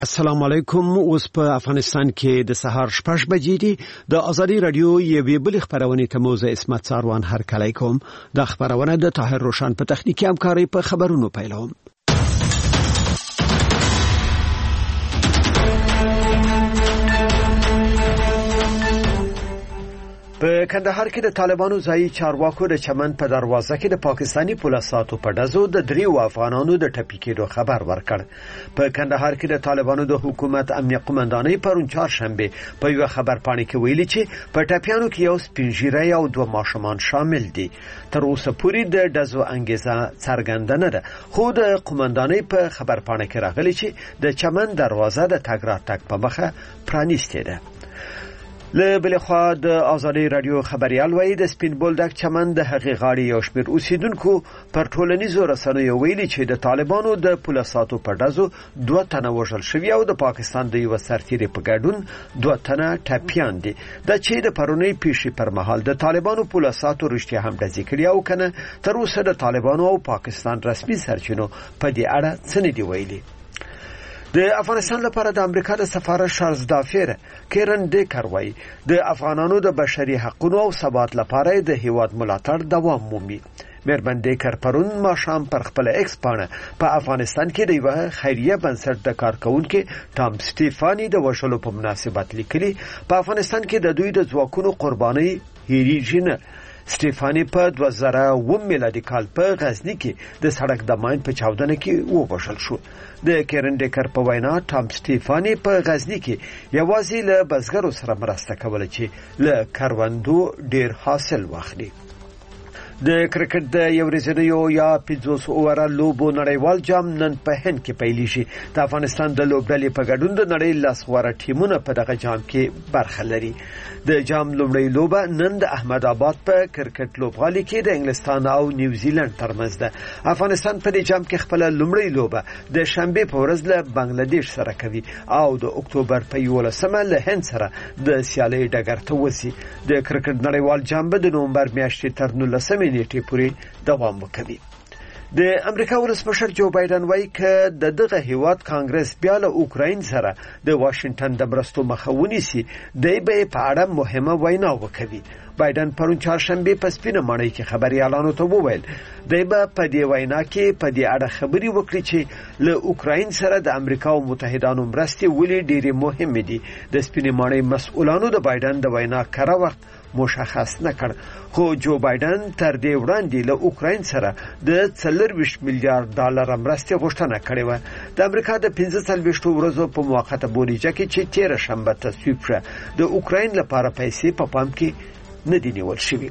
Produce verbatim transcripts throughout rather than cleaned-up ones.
السلام علیکم. اوس په افغانستان کې د سهار شپږ بجې دي. د ازادي رادیو یوې بل خبرونه ته موزه اسمت ساروان هر کله کوم. د خبرونه د طاهر روشن په تخنیکی همکاري په خبرونو پیلوم. په کندهار کې د طالبانو ځایي چارواکو د چمن په دروازه کې د پاکستانی پولیسو په ډزو د دریو افغانانو د ټپي کېدو خبر ورکړ. په کندهار کې د طالبانو د حکومت امنیت قومندانۍ پرون چهارشنبه په یو خبر پاڼه کې ویلي چې په ټپیانو کې یو سپینږیری او دوه ماشومان شامل دي. تر اوسه پورې د ډزو انګیزه څرګنده نه ده، خو د قومندانۍ په خبر پاڼه کې راغلي چې د چمن دروازه د تګ راتګ په مخه پرانیستې ده. له بل خوا د ازادي رادیو خبريال وایي د سپین بولدک چمن د هغې غاړې یو شمېر اوسیدونکو پر ټولنیزو رسنیو ویلي چې د طالبانو د پولیسو په ډزو دوه تنه وژل شوي او د پاکستان د یو سرتیري په ګډون دوه تنه ټپیان دي. د چې د پرونی پیښې پر مهال د طالبانو پولیسو رښتیا هم ډزې کړې او کنه تر اوسه د طالبانو او پاکستان رسمي سرچینو په دې اړه څه نه دی ویلي. د افغانستان لپاره د امریکا د سفارت شارلز دافیر کیرن ډیکر وایي د افغانانو د بشري حقوقو او ثبات لپاره د هیواد ملاتړ دوام مومي. مېرمن ډیکر پرون ماښام پر خپل ایکس پاڼه په افغانستان کې د یو خیریه بنسټ د کارکونکو ټام سټیفانی د وژلو په مناسبت لیکلي په افغانستان کې د دوی د ځواکونو قرباني هېریږي نه. سټیفانی په دوه زره اووه میلادي کال په غزنی کې د سړک د ماین په چاودنه کې ووژل شو. د کیرن ډیکر په وینا ټام سټیفانی په غزنی کې یوازې له بزګرو سره مرسته کوله چې له کروندو ډیر حاصل واخلي. د کرکټ د یو ورځنیو یا پنځوس اووره لوبو نړیوال جام نن په هند کې پیلیږي. د افغانستان د لوبډلې په ګډون د نړۍ لاس غوره ټیمونه په دغه جام کې برخه لري. د جام لومړی لوبه نن د احمد آباد په کرکټ لوبغالي کې د انګلستان او نیوزیلند ترمنځ ده. افغانستان په دې جام کې خپل لومړی لوبه د شنبه په ورځ له بنگلاديش سره کوي او د اکتوبر په یولسمه له هند سره د سیالۍ ډګر ته وځي. د کرکټ نړیوال جام به د نومبر میاشتې تر نولسمې نیټې پورې دوام وکړي. د امریکا ولسمشر جو بایدن وایي چې د دغه هیواد کانګرس بیا له اوکراین سره د واشنگټن د مرستو مخه ونیسي دی به په اړه مهمه وینا وکړي. بایدن پرون چهارشنبه په سپینه ماڼۍ کې خبريالانو ته وویل دی به په دې وینا کې په دې اړه خبري وکړي چې له اوکراین سره د امریکا او متحدانو مرستې ولې ډېرې مهمه دي. د سپینه ماڼۍ مسؤلانو د بایدن د وینا کړه وخت مشخص نکړ، خو جو بایدن تر دې وړاندې له اوکراین سره د څلورویشت میلیارډ ډالر مرستې غوښتنه کړې و. د امریکا د پنځه څلوېښت ورځو په موقته بودیجه کې چې تېره شنبه تصویب شوه د اوکراین لپاره پیسې په پام کې نه دي نیول شوي.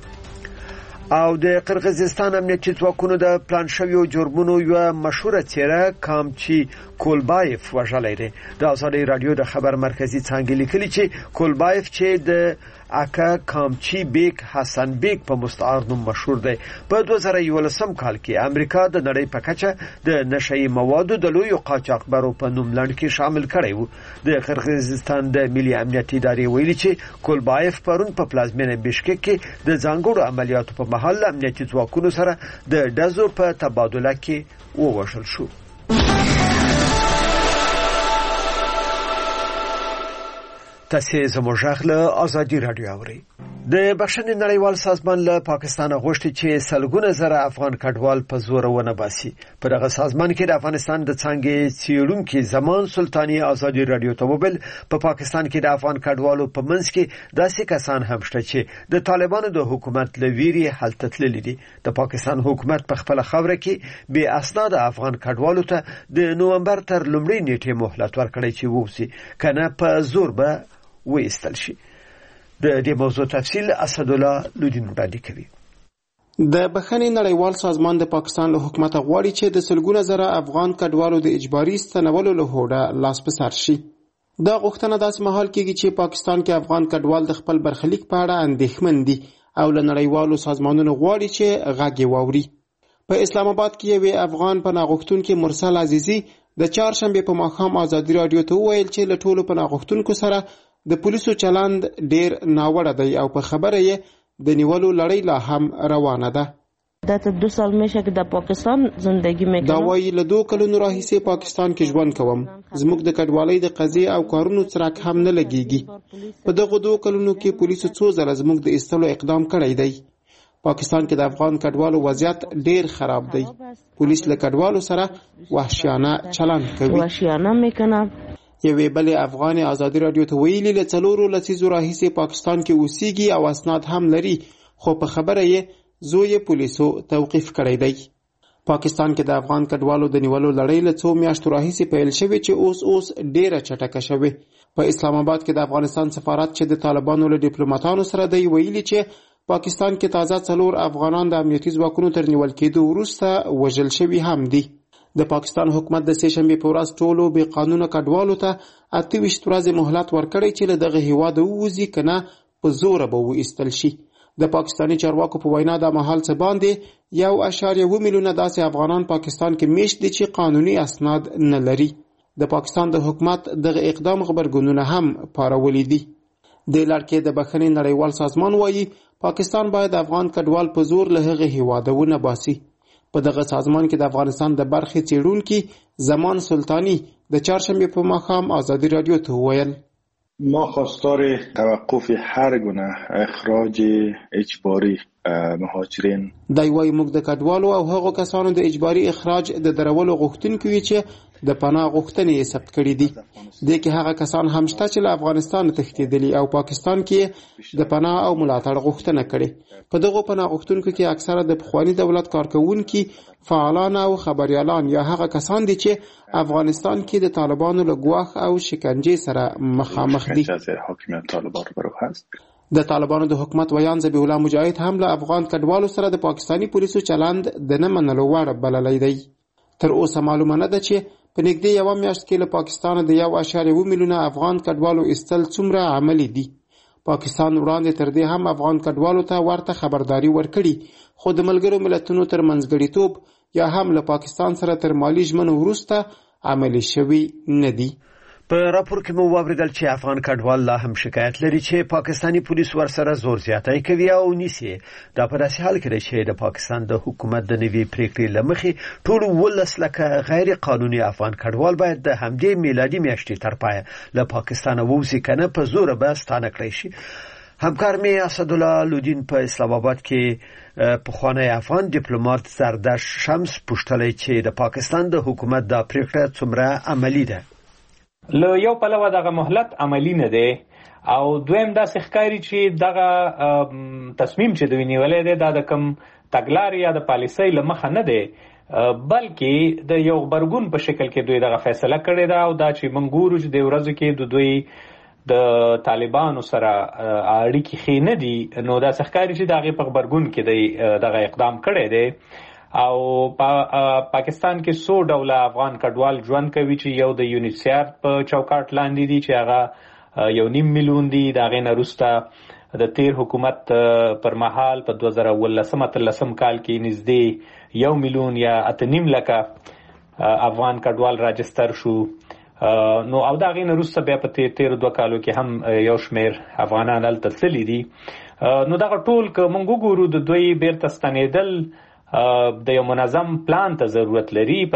او د قرغیزستان امنیتي ځواکونو د پلان شویو جرمونو یو مشهوره څیره کامچی کولبایف وژلی دی. د ازادي رادیو د خبر مرکزی څانګې لیکلي چې کولبایف چې د اکا کامچی بیگ حسن بیگ په مستعار نوم مشهور دی. په دوه زره یولسم کال کې امریکا د نړۍ په کچه د نشئی موادو د لویو قاچاقبرو په نوم لړ کې شامل کړی و. د قرغیزستان د ملي امنیت ادارې ویلي چې کولبایف پرون په پلازمینه بشکک کې د ځانګړو عملیاتو په مهال امنیتي ځواکونو سره د ډزو په تبادله کې ووژل شو. تاسې زموږ غږ له ازادي رادیو اورئ. د بخښنې نړیوال سازمان له پاکستان غوښتي چې سلګونه زره افغان کډوال په زور ونه باسي. په دغه سازمان کې د افغانستان د څانګې څېړونکي زمان سلطاني ازادي رادیو ته وویل په پاکستان کې د افغان کډوالو په منځ کې داسې کسان هم شته چې د طالبانو د حکومت له ویرې هلته تللي دي. د پاکستان حکومت په خپله خاوره کې بې اسناده افغان کډوالو ته د نومبر تر لومړۍ نیټې مهلت ورکړی چې ووځي، کنه په زور به وایستل شي. د دې موضوع تفصیل اسدالله لودین وړاندې کوي. د بخښنې نړیوال سازمان د پاکستان له حکومت غواړي چې د سلګونه زره افغان کډوالو د اجباري ستنولو له هوډه لاس په سر شي. دا غوښتنه داسې مهال کېږي چې پاکستان کې افغان کډوال د خپل برخلیک په اړه اندېښمن دي او له نړیوالو سازمانونو غواړي چې غږ یې واوري. په اسلام آباد کې یو افغان پناه غوښتونکي مرسل عزیزي د چهارشنبه په ماښام ازادي رادیو ته وویل چې له ټولو پناه غوښتونکو سره د پولیسو چلند ډیر ناوړه دی او په خبره یې د نیولو لړۍ لا هم روانه ده. دا ته دو سال میشه که د پاکستان زندگی میکنم. دا وایي له دوه کلونو راهیسې پاکستان کې ژوند کوم. زموږ د کډوالۍ د قضیې او کارونو څرک هم نه لګیږي. په دغه دوه کلونو کې پولیسو څو ځله زموږ د ایستلو اقدام کړی دی. پاکستان کې د افغان کډوالو وضعیت ډیر خراب دی. پولیس له کډوالو سره وحشیانه چلند کوي. وحشیانه میکنه. یوې بلې افغانې ازادي راډیو ته ویلي له څلورو لسیزو راهیسې پاکستان کې اوسیږي او اسناد هم لري، خو په خبره یې زوی پولیسو توقیف کړی دی. پاکستان کې د افغان کډوالو د نیولو لړۍ له څو میاشتو راهیسې پیل شوې چې اوس اوس ډیره چټکه شوې. په اسلام آباد کې د افغانستان سفارت چې د طالبانو له ډیپلوماټانو سره دی ویلي چې پاکستان کې تازه څلور افغانان د امنیتي ځواکونو تر نیول کېدو وروسته وژل شوي هم دي. د پاکستان حکومت د سې شنبې په ورځ ټولو بې قانونه کډوالو ته اته ویشت ورځې مهلت ورکړی چې له دغه هیواده ووځي که نه په زوره به وایستل شي. د پاکستاني چارواکو په وینا دا مهال څه باندې یو اشاریه اوه میلیونه داسې افغانان پاکستان کې میشت دي چې قانوني اسناد نه لري. د پاکستان د حکومت دغه اقدام غبرګونونه هم پارولي دي. د لړکې د بخښنې نړیوال سازمان وایي پاکستان باید افغان کډوال په زور له هغه هیواده ونه باسي. په دغه سازمان کې د افغانستان د برخې څېړونکي زمان سلطانی د چهارشنبې په ماښام ازادي راډیو ته وویل ما خواستار توقف هر گونه اخراج اجباری مهاجرین دی وایي موږ د کډوالو او هغو کسانو د اجباري اخراج د درولو غوښتونکي یو چې د پناه غوښتنې یې ثبت کړي دي. دې کې هغه کسان هم شته چې له افغانستان تښتېدلي او پاکستان کې د پناه او ملاتړ غوښتنه کړې. په دغو پناه غوښتونکو کې اکثره د پخواني دولت کارکوونکي، فعالان او خبريالان یا هغه کسان دي چې افغانستان کې د طالبانو له ګواښ او شکنجې سره مخامخ دي. د طالبانو د حکومت ویان ذبیح الله مجاهد هم له افغان کډوالو سره د پاکستاني پولیسو چلند د نه منلو وړ بللی دی. تر اوسه معلومه نه ده چې په نږدې یوه میاشت کې له پاکستانه د یو اشاریه اوه میلیونه افغان کډوالو ایستل څومره عملي دي. پاکستان وړاندې تر دې هم افغان کډوالو ته ورته خبرداري ورکړي، خو د ملګرو ملتونو تر منځګړیتوب یا هم له پاکستان سره تر مالي ژمنو وروسته عملي شوي نه دي. په راپور کې مو واوریدل چې افغان کډوال لا هم شکایت لري چې پاکستاني پولیس ورسره زور زیاتی کوي او نیسي. دا په داسې حال کې دی چې د پاکستان د حکومت د نوي پریکړې له مخې ټول ولس لکه غیر قانوني افغان کډوال باید د همدې میلادي میاشتې تر پایه له پاکستانه ووځي که نه په زوره به ستانه کړی شي. همکار می اسدالله لودین په اسلام آباد کې پخوانی افغان ډیپلوماټ زردشت شمس پوښتلی چې د پاکستان د حکومت دا پریکړه څومره عملي ده. له یو پلوه دغه مهلت عملی نه دی او دویم داسې ښکاري چې دغه تصمیم چې دوی نیولی دی دا د کوم تګلارې یا د پالیسۍ له مخه نه دی، بلکې د یو غبرګون په شکل کې دوی دغه فیصله کړې ده او دا چې موږ ګورو چې د ورځو کې د دوی د طالبانو سره اړیکې ښې نه دي، نو داسې ښکاري چې د هغې په غبرګون کې دی دغه اقدام کړی دی. او پا پاکستان کې څو ډوله افغان کډوال ژوند کوي چې یو د یونیسیار په چوکاټ لاندې دي چې هغه یو نیم میلیون دي. د هغې نه وروسته د تیر حکومت پر مهال په دوه زره اوولسم اتلسم کال کې نږدې یو میلیون یا اته نیم لکه افغان کډوال راجستر شو. نو او د هغې نه وروسته بیا په تیرو دوه کالو کې هم یو شمېر افغانان هلته تللي دي. نو دغه ټول که موږ وګورو د دوی بیرته ستنېدل د یو منظم پلان ته ضرورت لري. په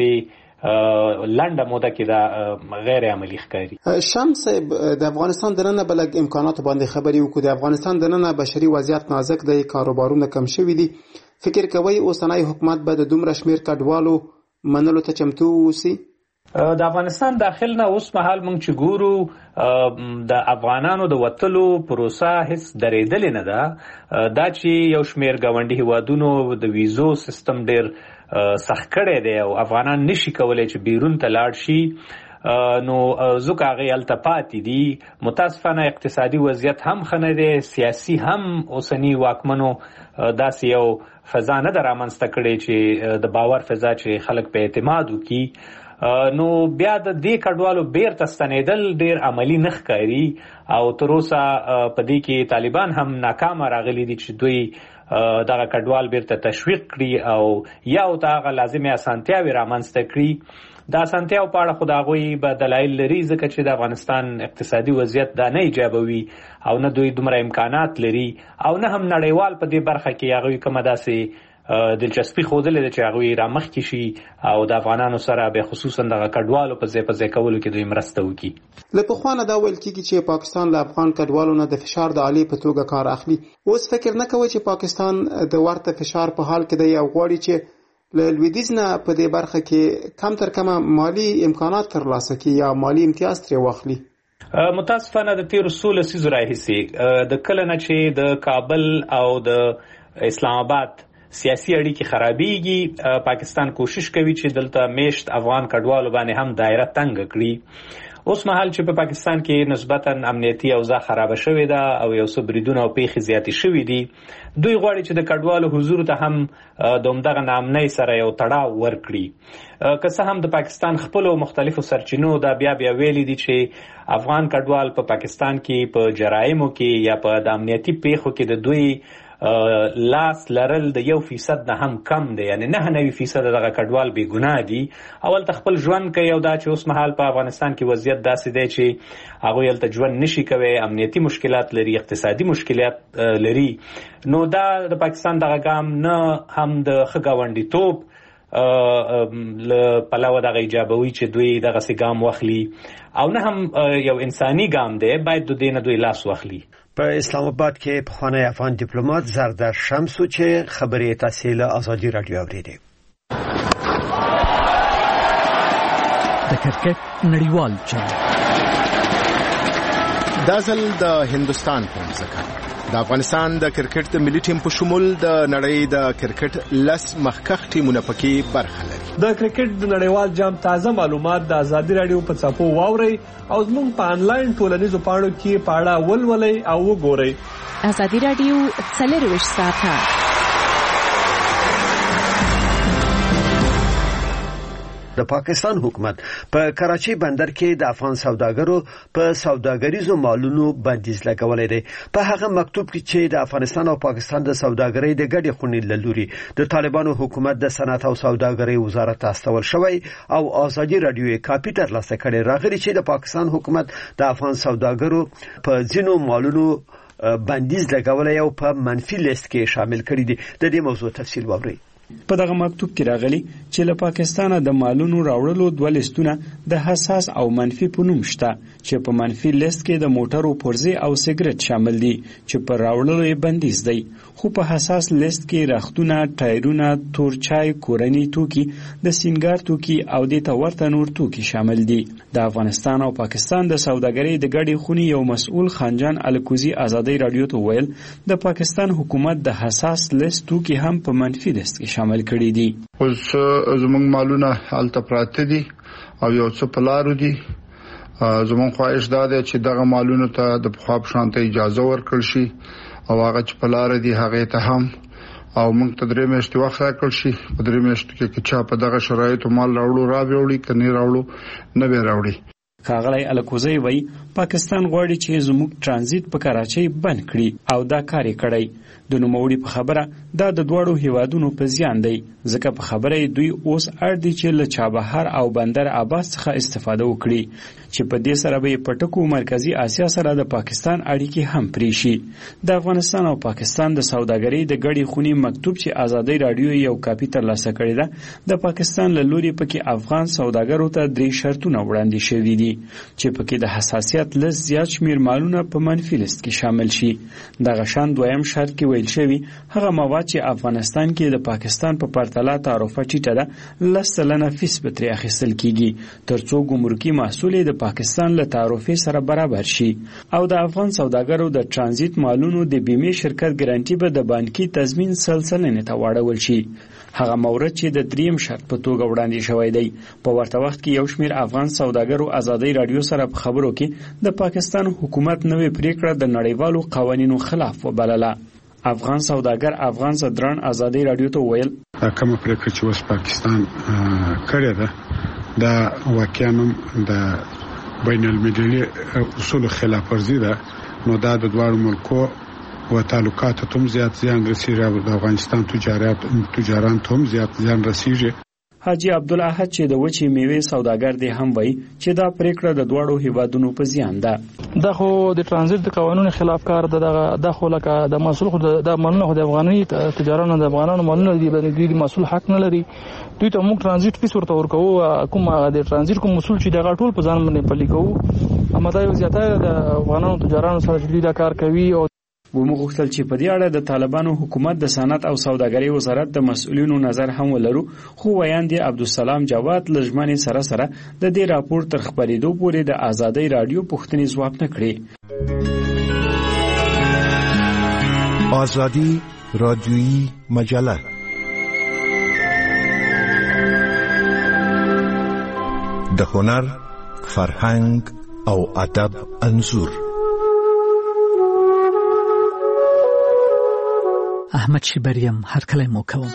دغسې لنډه موده کې دا غیر عملي ښکاري. شمس صاحب د افغانستان دننه به لږ امکاناتو باندې خبرې وکړو. د افغانستان دننه بشري وضعیت نازک دی، کاروبارونه کم شوي دي. فکر کوئ اوسنی حکومت به د دومره شمېر کډوالو منلو ته چمتو واوسي؟ د افغانستان داخل نه اوس مهال موږ چې ګورو د افغانانو د وتلو پروسه هیڅ درېدلې نه ده. دا چې یو شمېر ګاونډي هیوادونو د ویزو سیستم ډېر سخت کړی دی او افغانان نشي کولی چې بیرون ته لاړ شي، نو ځکه هغې هلته پاتې دي. متاسفانه اقتصادي وضعیت هم ښه نه دی، سیاسي هم اوسني واکمنو داسې یو فضا نه ده رامنځته کړې چې د باور فضا چې خلک په اعتماد وکړي. نو بیا د دې کډوالو بیرته ستنېدل ډېر عملي نه ښکاري او تر اوسه په دې کې طالبان هم ناکامه راغلي دي چې دوی دغه کډوال بیرته تشویق کړي او یا ورته هغه لازمې اسانتیاوې رامنځته کړي. د اسانتیاو په اړه خو د هغوی به دلایل لري ځکه چې د افغانستان اقتصادي وضعیت دا نه ایجابوي او نه دوی دومره امکانات لري او نه هم نړیوال په دې برخه کې هغوی کومه داسې دلچسپي خوده چې هغه را مخ کې شي او د افغانانو سره به خصوصا د کډوالو په ځای په ځای کولو کې دوی مرسته وکړي. له پخوانه دا ویل کېږي چې پاکستان له افغان کډوالو نه د فشار د عالی په توګه کار اخلي. اوس فکر نه کوي چې پاکستان د ورته فشار په حال کې دی او غواړي چې له لویدیځ نه په دې برخه کې کم تر کمه مالی امکانات ترلاسه کړي یا مالی امتیاز ترې واخلي. متاسفانه د تیر سول سیزو راهیسې د کله نه چې د کابل او د اسلام آباد سیاسي اړیکې خرابېږي پاکستان کوشش کوي چې دلته میشت افغان کډوالو باندې هم دایره تنګ کړي. اوس مهال چې په پاکستان کې نسبتاً امنیتي اوضاع خراب شوې ده او یو څه بریدونه او پیښې زیاتې شوې دي، دوی غواړي چې د کډوالو حضور ته هم د همدغه ناامنۍ سره یو تړاو ورکړي. که څه هم د پاکستان خپلو مختلفو سرچینو دا بیا بیا ویلي دي چې افغان کډوال په پاکستان کې په جرایمو کې یا په د امنیتي پیښو کې د دوی لاس لرل د یو فیصد نه هم کم دی، یعنی نه نوي فیصد دغه کډوال بې ګناه دي. اول ته خپل ژوند کوي او دا چې اوس مهال په افغانستان کې وضعیت داسې دی چې هغوی هلته ژوند نشي کوي، امنیتي مشکلات لري، اقتصادي مشکلات لري، نو دا د پاکستان دغه ګام نه هم د ښه ګاونډیتوب له پلوه دغه ایجابوي چې دوی دغسې ګام واخلي او نه هم یو انساني ګام دی، باید د دې نه دوی لاس واخلي. په اسلام آباد کې پخوانی افغان دیپلومات زردار شمسو چې خبرې تحصیل آزادی رادیو اوریدي. د کرکټ نړیوال چل دا ځل د هندستان په ځکه د افغانستان د کرکټ د ملي ټیم په شمول د نړۍ د کرکټ لس مخکښ ټیمونه پکې برخه لري. د کرکټ د نړیوال جام تازه معلومات د آزادی رادیو په څپو واورئ او زموږ په انلاین ټولنیزو پاڼو کې پاړه ولولئ او وګورئ. آزادی رادیو څلرویشت ساعته د پاکستان حکومت په کراچي بندر کې د افغان سوداګرو په سوداګریزو مالونو بندیز لګولې دی. په هغه مکتوب کې چې د افغانستان او پاکستان د سوداګرۍ د ګډې خونې لوري د طالبانو حکومت د صنعت او سوداګرۍ وزارت استول شوی او آزادی رادیو کاپی ترلاسه کړي راغلي چې د پاکستان حکومت د افغان سوداګرو په ځینو مالونو بندیز لګولې او په منفي لیست کې شامل کړي دي. د دې موضوع تفصیل واورئ. په دغه مکتوب کې راغلي چې له پاکستانه د مالونو راوړلو دوه لیستونه د حساس او منفي په نوم شته چې په منفي لیست کې د موټرو پرزې او سیګریټ شامل دي چې په راوړلو یې بندیز دی، خو په حساس لیست کې رختونه، ټایرونه، تورچای، کورني توکي، د سینګار توکي او د ته ورته نور توکي شامل دي. د افغانستان او پاکستان د سوداګرۍ د ګډې خونې یو مسؤل خانجان الکوزي آزادۍ رادیو ته ویل د پاکستان حکومت د حساس لیست توکي هم په منفي لیست کې شامل کړي دي. اوس زموږ مالونه هلته پراته دي او یو څه په لارو دي. زموږ خواهش دا دی چې دغه مالونو ته د پخوا په شان ته اجازه ورکړل شي او هغه چې په لاره دي هغې ته هم او موږ ته درې میاشتې وخت راکړل شي. په درې میاشتو کې که چا په دغه شرایطو مال راوړو را به وړي، که نه راوړو نه به راوړي. ښاغلی الکوزی وایي پاکستان غواړي چې زموږ ترانزیت په کراچۍ بند کړي او دا کار یې کړی. د نوموړي په خبره دا د دواړو هیوادونو په زیان دی، ځکه په خبره دوی اوس اړ دي چې له چابهار او بندر عباس څخه استفاده وکړي چې په دې سره به په ټکو مرکزی آسیا سره د پاکستان اړیکې هم پرې شي. د افغانستان او پاکستان د سوداګرۍ د ګډې خونې مکتوب چې آزادۍ رادیو یو کاپی ترلاسه کړې ده، د پاکستان له لوري پکې افغان سوداګرو ته درې شرطونه وړاندې شوي دي چې پکې د حساسیت لږ زیات شمیر مالونه په منفي لیست کې شامل شي. دغه شان دویم شرط کې ویل شوی هغه مواد چې افغانستان کې د پاکستان په پرتله تعرفه ټیټه ده لس سلنه فیس به ترې اخیستل کیږي ترڅو ګمرکي محصول د پاکستان له تعرفې سره برابر شي او د افغان سوداګرو د ترانزیت مالونو د بیمې شرکت ګارانټي به د بانکي تضمین سلسله ته واړول شي. هغه مورد چې د دریم شرط په توګه وړاندې شوی دی. په ورته وخت کې یو شمیر افغان سوداګرو آزادۍ رادیو سره په خبرو کې د پاکستان حکومت نوې پریکړه د نړیوالو قوانینو خلاف وبلله. افغان سوداګر افغان صدران آزادۍ رادیو ته ویل کومه پریکړه چې اوس پاکستان کړې ده دا واقعا د بین المللي اصول خلاف ورزي ده، نو دا د دواړو ملکو و تعلقات هم زیات زیان رسیږي او د افغانستان تجارت تجاران هم زیات زیان رسیږي. حاجی عبدالاحد چې د وچې میوې سوداګر دی هم وایي چې دا پریکړه د دواړو هیوادونو په زیان ده. دا خو د ترانزیت د قانون خلاف کار ده. دا خو لکه د مسؤل خو د مالونو د افغاني تجارانو د افغانانو مالونه دي، د مسؤل حق نه لري. دوی ته موږ ترانزیت فیس ورته ورکوو، کوم د ترانزیت کوم مسؤل چې دغه ټول په ځان باندې پلي کوو. اما دا یو زیاتره د افغانانو تجارانو سره چې دوی دا کار کوي. او ومو غوښتل چې په دې اړه د طالبانو حکومت د صنعت او سوداګرۍ وزارت د مسؤلینو نظر هم ولرو، خو ویاندې عبدالسلام جواد لژمنې سره سره د دې راپور تر خپرېدو پورې د آزادۍ رادیو پوښتنې ځواب نه کړې. آزادی رادیویی مجله د هنر، فرهنګ او ادب انځور. احمد شبریم هرکلی مو کوم.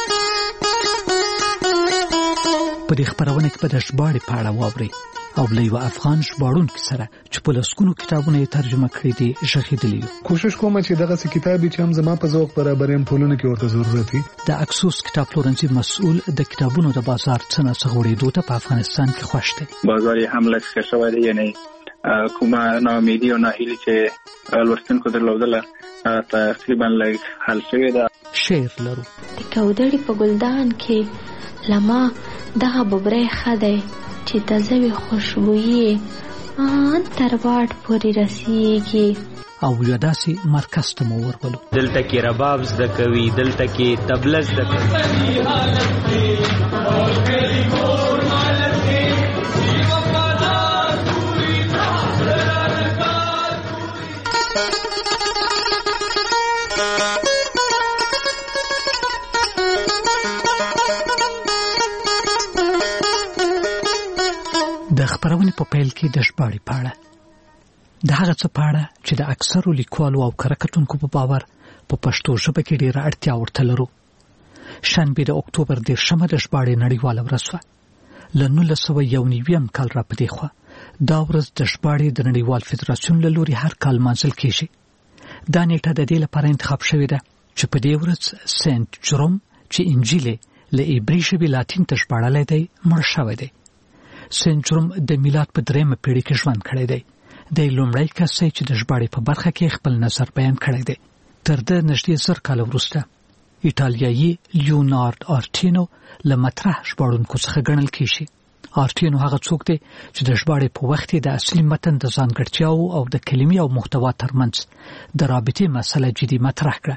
په دې خپرونه کې به د ژباړې په اړه واورئ او له یوه افغان ژباړونکي سره چې په لسګونو کتابونه یې ترجمه کړي دي غږېدلي یو. کوشش کوم چې دغسې کتاب چې هم زما په ذوق برابر یم ټولنه کې ورته ضرورت وي. د اکسوس کتاب پلورنځي مسؤل د کتابونو د بازار څه ناڅه غوړېدو ته په افغانستان کې خوښ دی. بازار یې هم لږ ښه شوی دی، یعنې کومه ناامیدي او ناهیلي چې لوستونکو درلودله تقریبا لږ حل شوې ده. شعر لرو. د کودړې په ګلدان کې لما دغه ببری ښه دی چې تازه وي خوشبويي ان تر واټ پورې رسیږي. او یو داسې مرکز ته مو ورولو. دلته کې رباب زده کوي، دلته کې طبله زده کوي. د خبرونې په پیل کې د ژباړې په اړه د هغه څه په اړه چې د اکثرو لیکوالو او کره کتونکو په باور په پښتو ژبه کې ډېره اړتیا ورته لرو. شنبې د اکتوبر دېرشمه د ژباړې نړیواله ورځ وه. له نولس سوه یو نوي کال را په دې خوا دا ورځ د ژباړې د نړیوال فدراسیون له لوري هر کال لمانځل کېږي. دا نیټه د دې لپاره انتخاب شوې ده چې په دې ورځ سنت جروم چې انجیل له عبري ژبې لاتین ته ژباړلی دی مړ شوی دی. سنت جروم د میلاد په دریمه پیړۍ کې ژوند کړی دی. دی لومړی کس دی چې د ژباړې په برخه کې خپل نظر بیان کړی دی. تر ده نږدې زر کاله وروسته ایټالیایي لیونارد آرټینو له مطرح ژباړونکو څخه ګڼل کېږي. آرټینو هغه څوک دی چې د ژباړې په وخت کې د اصلي متن د ځانګړتیاو او د کلمې او محتوا ترمنځ د رابطې مسله جدي مطرح کړه.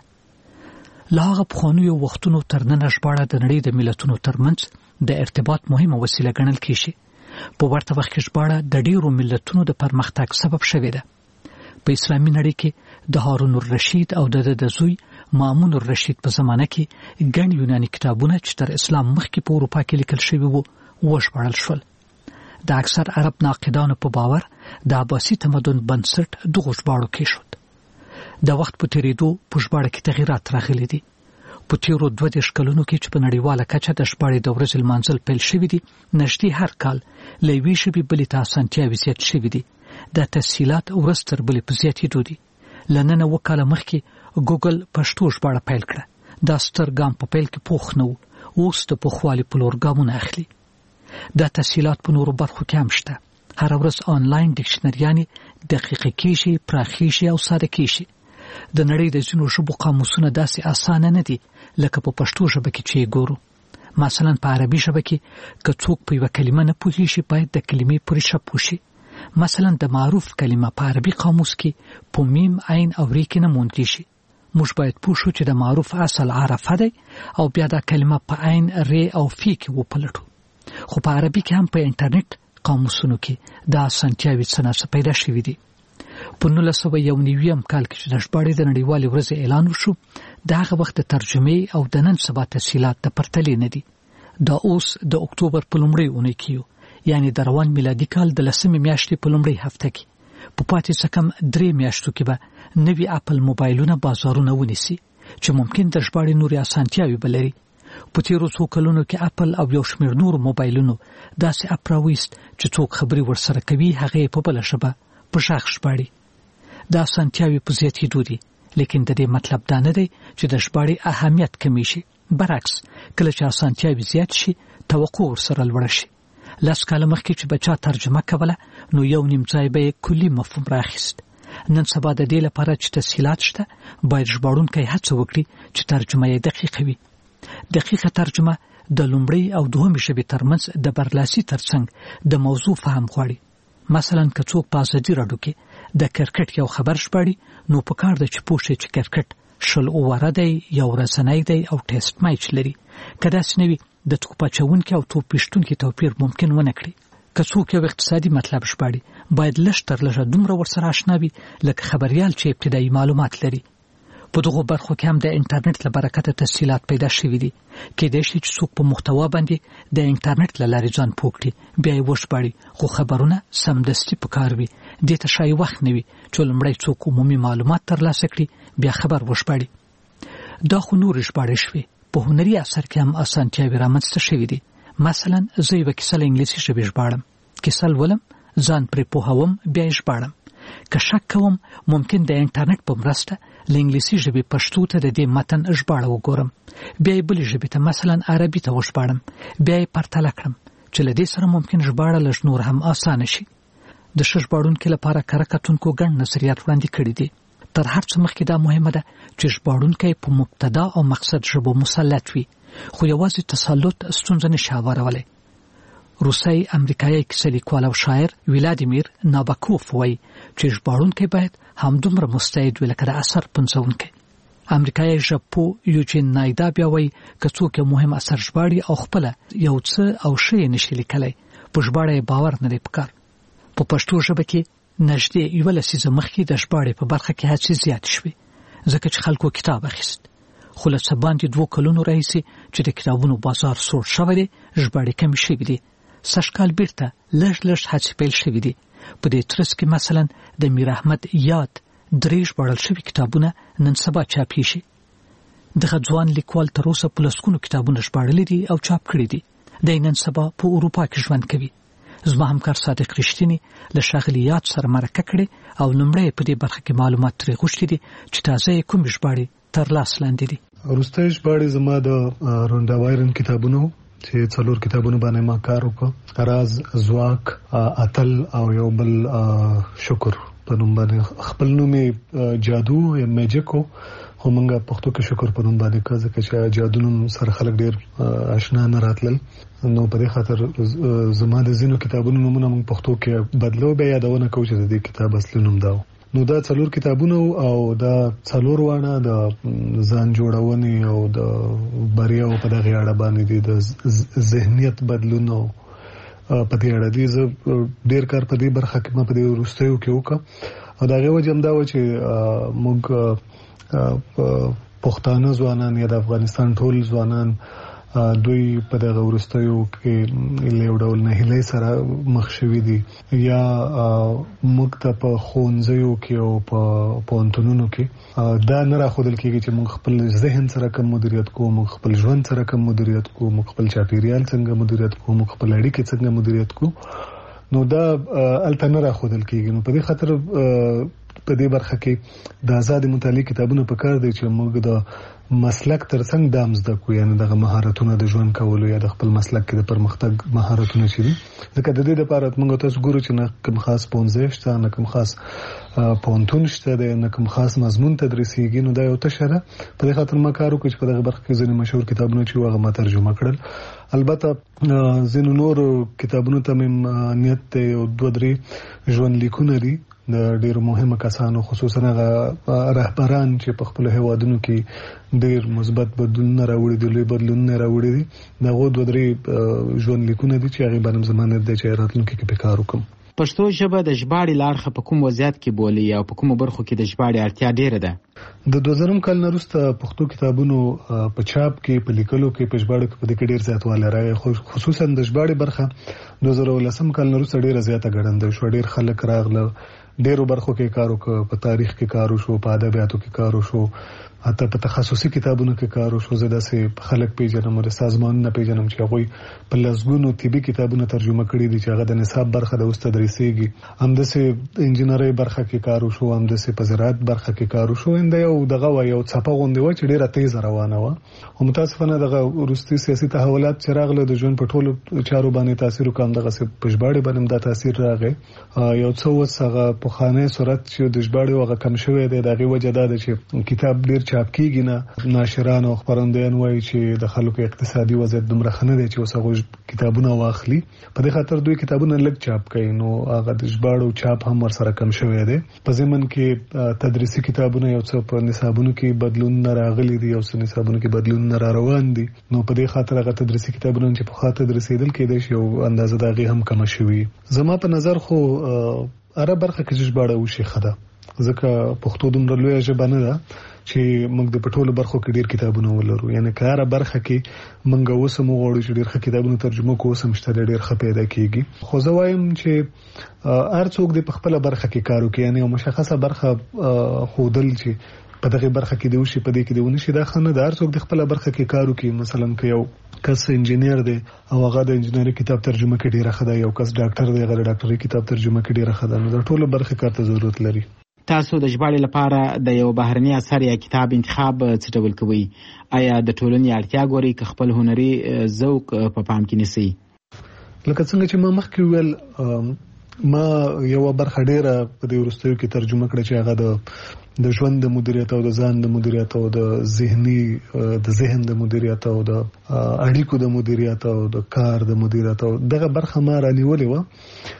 له هغه پخوانیو وختونو تر ننه ژباړه د نړۍ د ملتونو ترمنځ د ارتباط مهمه وسیله ګڼل کېږي. په ورته وخت کې ژباړه د ډېرو ملتونو د پرمختګ سبب شوې ده. په اسلامي نړۍ کې د هارون الرشید او د د زوی مامون الرشید په زمانه کې ګڼ یوناني کتابونه چې تر اسلام مخکې په اروپا کې لیکل شوي وو وژباړل شول. د اکثر عرب ناقدانو په باور د عباسي تمدن بنسټ دغو ژباړو کې شد. د وخت په تېرېدو په ژباړه کې تغیرات راغلي دي. په تیرو دوه دېرش کلونو کې چې په نړیواله کچه د ژباړې د ورځې لمانځل پیل شوي دي، نږدې هر کال له یوې ژبې بلې ته اسانتیاوې زیات شوي دي. دا تسهیلات ورځ تر بلې په زیاتېدو دي. له ننه اوه کاله مخکې ګوګل پښتو ژباړه پیل کړه. دا ستر ګام په پیل کې پوخ نه و، اوس د پوخوالي په لور ګامونه اخلي. دا تسهیلات په نورو برخو کې هم شته. هره ورځ آنلاین ډکشنریانې دقیقه کېږي، پراخېږي او ساده کېږي. د نړۍ د ځینو ژبو قاموسونه داسې اسانه نه دي لکه په پښتو ژبه کې چې ګورو. مثلا په عربي ژبه کې که څوک په یوه کلمه نه پوهېږي باید د کلمې پورې ښه پوه شي. مثلا د معروف کلمه په عربي قاموس کې په میم، عین او ری کې نه موندل شي. موږ باید پوه شو چې د معروف اصل عرفه دی او بیا دا کلمه په عین، ری او فی کې وپلټو. خو په عربي کې هم په انټرنیټ قاموسونو کې دا اسانتیاوې څه ناڅه پیدا شوي دي. په نولس سوه یو نوي کال کې چې د ژباړې د نړیوالې ورځې اعلان وشو، د هغه وخت د ترجمې او د نن سبا تسهیلات د پرتلې نه دي. دا اوس د اکتوبر په لومړۍ اونۍ کې یو، یعنی د روان میلادي کال د لسمې میاشتې په لومړۍ هفته کې. په پاتې څه کم درې میاشتو کې به نوي اپل موبایلونه بازارونه ونیسي چې ممکن د ژباړې نورې اسانتیاوې به لري. په تیرو څو کلونو کې اپل او یو شمېر نورو موبایلونو داسې اپ راویست چې څوک خبرې ورسره کوي هغه یې په بله ژبه په غږ ژباړي. دا اسانتیاوې په زیاتېدو دي، لیکن د دې مطلب دا نه دی چې د ژباړې اهمیت کمی شي. برعکس، کله چې اسانتیاوې زیات شي توقع ورسره لوړ شي. لاس کاله مخکې چې بچا ترجمه کوله نو یو نیم ځای به کلی مفهوم راخیست. نن سبا د دې لپاره چې تسهیلات شته باید ژباړونکی هڅه وکړي چې ترجمه یې دقیقه وي. دقیقه ترجمه د لومړی او دوهمې ژبې ترمنځ د برلاسي ترڅنګ د موضوع فهم غواړي. مثلا که څوک په ازادي راډیو کې د کرکټ یو خبر شپاړي نو پکار ده چې پوه شي چې کرکټ شل اووره دی یو ورځنی دی او ټیسټ میچ لري. که داسې نه وي د توپ اچونکي او توپ ویشتونکي توپیر ممکن ونه کړي. که څوک یو اقتصادي مطلب شپاړي باید لږ تر لږه دومره ورسره اشنا وي لکه خبریال چې ابتدایي معلومات لري. په دغو برخو کې هم د انټرنیټ له برکته تسهیلات پیدا شوي دي. کېدای شي چې څوک په محتوا باندې د انټرنیټ له لارې ځان پوه کړي بیا یې وژباړي خو خبرونه سمدستي پکار وي. دې ته ښایي وخت نه وي چې لومړی څوک عمومي معلومات ترلاسه کړي بیا خبر وژباړي. دا خو نورې ژباړې شوې. په هنري اثر کې هم اسانتیاوې رامنځته شوې دي. مثلا زه یوه کیسه له انګلیسي ژبې ژباړم، کیسه لولم، ځان پرې پوهوم، بیا یې ژباړم. که شک کوم ممکن د انټرنیټ په مرسته له انګلیسي ژبې پښتو ته د دې متن ژباړه وګورم، بیا یې بلې ژبې ته مثلا عربي ته وژباړم، بیا یې پرتله کړم چې له دې سره ممکن ژباړه لږ نور هم اسانه شي. د ښه ژباړونکي لپاره کره کتونکو ګڼ نظریات وړاندې کړي دي. تر هر څه مخکې دا مهمه ده چې ژباړونکی په مبتدا او مقصد ژبو مسلط وي، خو یوازې تسلط ستونزه نشي هوارولی. روسی امریکایي کیسه لیکوال او شاعر ولادیمیر ناباکوف وایي چې ژباړونکی باید همدومره مستعد وي لکه د اثر پنځونکی. امریکایي ژبپوه یوجین نایدا بیا وایي که څوک یو مهم اثر ژباړي او خپله یو څه او ښه یې نشي لیکلی په ژباړه یې باور نه دی پکار. په پښتو ژبه کې نږدې یوه لسیزه مخکې د ژباړې په برخه کې هڅې زیاتې شوې ځکه چې خلکو کتاب اخیست. خو له څه باندې دوو کلونو راهیسې چې د کتابونو بازار سوړ شوی دی ژباړې کمې شوې دي. سږکال بیرته لږ لږ هڅې پیل شوي دي. په دې ترڅ کې مثلا د میر احمد یاد درې ژباړل شوي کتابونه نن سبا چاپی شي. دغه ځوان لیکوال تر اوسه په لسګونو کتابونه ژباړلي دي او چاپ کړي دي. دی نن سبا په اروپا کې ژوند کوي. زما همکار صادق رښتینی له ښاغلي یاد سره مرکه کړې او لومړی په دې برخه کې معلومات ترې غوښتي دي چې تازه یې کومې ژباړې تر لاس لاندې دي. وروستۍ ژباړې زما د رونډا وایرن کتابونو چې څلور کتابونه باندې ما کار وکړ، راز، ځواک، اتل او یو بل شکر په نوم باندې. خپل نوم یې جادو یا میجیکو، خو موږ پښتو کې شکر په نوم باندې کړ ځکه چې جادو نوم سره خلک ډېر آشنا نه راتلل. نو په دې خاطر زما د ځینو کتابونو نومونه موږ پښتو کې بدلو، بیا یادونه کوو چې د دې کتاب اصلي نوم دا و. نو دا څلور کتابونه او دا څلور وانه د ځان جوړونې او د بریاو په دغه اړه باندې دي، د ذهنیت بدلون او په دې اړه دي. زه ډېر کار په دې برخه کې ما په دې وروستیو کې وکړ او د هغې وجه همدا وه چې موږ پښتانه ځوانان یا د افغانستان ټول ځوانان دوی په دغه وروستیو کې له یو ډول نهیلۍ سره مخ شوي دي، یا موږ ته په ښوونځیو کې او په پوهنتونونو کې دا نه راښودل کېږي چې موږ خپل ذهن سره کوم مدیریت کوو، موږ خپل ژوند سره کوم مدیریت کوو، موږ خپل چاپیریال څنګه مدیریت کوو، موږ خپل اړیکې څنګه مدیریت کوو. نو دا هلته نه راښودل کېږي. نو په دې خاطر په دې برخه کې د آزادې مطالعې کتابونه پکار دی چې موږ د مسلک ترڅنګ دا زده کړو، یعنې دغه مهارتونه د ژوند کولو یا د خپل مسلک کې د پرمختګ مهارتونه چې دي. ځکه د دې لپاره موږ تاسو ګورو چې نه کوم خاص پوهنځی شته، نه کوم خاص پوهنتون شته دی، نه کوم خاص مضمون تدریسیږي. نو دا یو تشه ده. په دې خاطر ما کار وکړ چې په دغه برخه کې ځینې مشهور کتابونه چې هغه ما ترجمه کړل. البته ځینو نور کتابونو ته مې نیت دی او دوه درې ژوند لیکونه دي د ډېرو مهمو کسانو، خصوصا هغه رهبران چې په خپلو هیوادونو کې ډېر مثبت بدلونونه راوړي دي، لوی بدلونونه راوړي دي. د هغو دوه درې ژوند لیکونه دي چې هغې باندې زما نیت دی چې راتلونکي کې پرې کار وکړم. پښتو ژبه د ژباړې له اړخه په کوم وضعیت کې بولي او په کومو برخو کې د ژباړې اړتیا ډېره ده؟ د دوه زرم کال نه وروسته پښتو کتابونو په چاپ کې، په لیکلو کې، په ژباړه کې په دې کې ډېر زیاتوالی راغی. خصوصا د ژباړې برخه دوه زره لسم کال نه وروسته ډېره زیاته ګړندۍ شوه. ډېر خلک راغله، ډېرو برخو کې کار وکړ، په تاریخ کې کار وشو، په ادبیاتو کې کار وشو، حتی په تخصصي کتابونو کې کار وشو. زه داسې خلک پیژنم او سازمانونه پیژنم چې هغوی په لسګونو طبي کتابونه ترجمه کړي دي چې هغه د نصاب برخه د اوس تدریسېږي. همداسې انجینرۍ برخه کې کار وشو، همداسې په زراعت برخه کې کار وشو. انده یو دغه وه، یو څپه غوندې وه چې ډېره تیزه روانه وه. خو متاسفانه دغه وروستي سیاسي تحولات چې راغله د ژوند په ټولو چارو باندې تاثیر وکړ، همدغسې په ژباړې باندې هم دا تاثیر راغی. یو څه اوس هغه پخوانی صورت چې د ژباړې هغه کم شوی دی، د هغې وجه دا ده چې کتاب ډېر چاپ کیږي نه. ناشران او خپرندویان وایي چې د خلکو اقتصادي وضعیت دومره ښه نه دی چې اوس هغوی کتابونه واخلي. په دې خاطر دوی کتابونه لږ چاپ کوي، نو هغه د ژباړو چاپ هم ورسره کم شوی دی. په ضمن کې تدریسي کتابونه یو څه په نصابونو کې بدلونونه راغلي دي، یو څه نصابونو کې بدلونونه را روان دي. نو په دې خاطر هغه تدریسي کتابونه چې پخوا تدریسېدل کېدای شي یو اندازه د هغې هم کمه شوي. زما په نظر خو هره برخه کې چې ژباړه وشي ښه ده، ځکه پښتو دومره لویه ژبه نه ده چې موږ د په ټولو برخو کې ډېر کتابونه ولرو. یعنې که هره برخه کې موږ اوس هم وغواړو چې ډېر ښه کتابونه ترجمه کړو، اوس هم شته دی، ډېر ښه پیدا کېږي. خو زه وایم چې هر څوک دې په خپله برخه کې کار وکړي، یعنې یو مشخصه برخه ښودل چې په دغه برخه کې دی وشي، په دې کې دی ونه شي، دا ښه نه ده. هر څوک د خپله برخه کې کار وکړي. مثلا که یو کس انجینیر دی او هغه د انجینري کتاب ترجمه کې ډېره ښه ده، یو کس ډاکټر دی هغه د ډاکټري کتاب ترجمه کې ډېره ښه ده، نو د ټولو برخې کار ته ضرورت لري. تاسو د ژباړې لپاره د یو بهرني اثر یا کتاب انتخاب څه ډول کوئ؟ آیا د ټولنې اړتیا ګورئ که خپل هنري ذوق په پام کې نیسئ؟ لکه څنګه چې ما مخکې وویل، ما یوه برخه ډېره په دې وروستیو کې ترجمه کړه چې هغه د د ژوند د مدیریت او د ځان د مدیریت او د ذهني د ذهن د مدیریت او د اړیکو د مدیریت او د کار د مدیریت او دغه برخه ما رانیولې وه.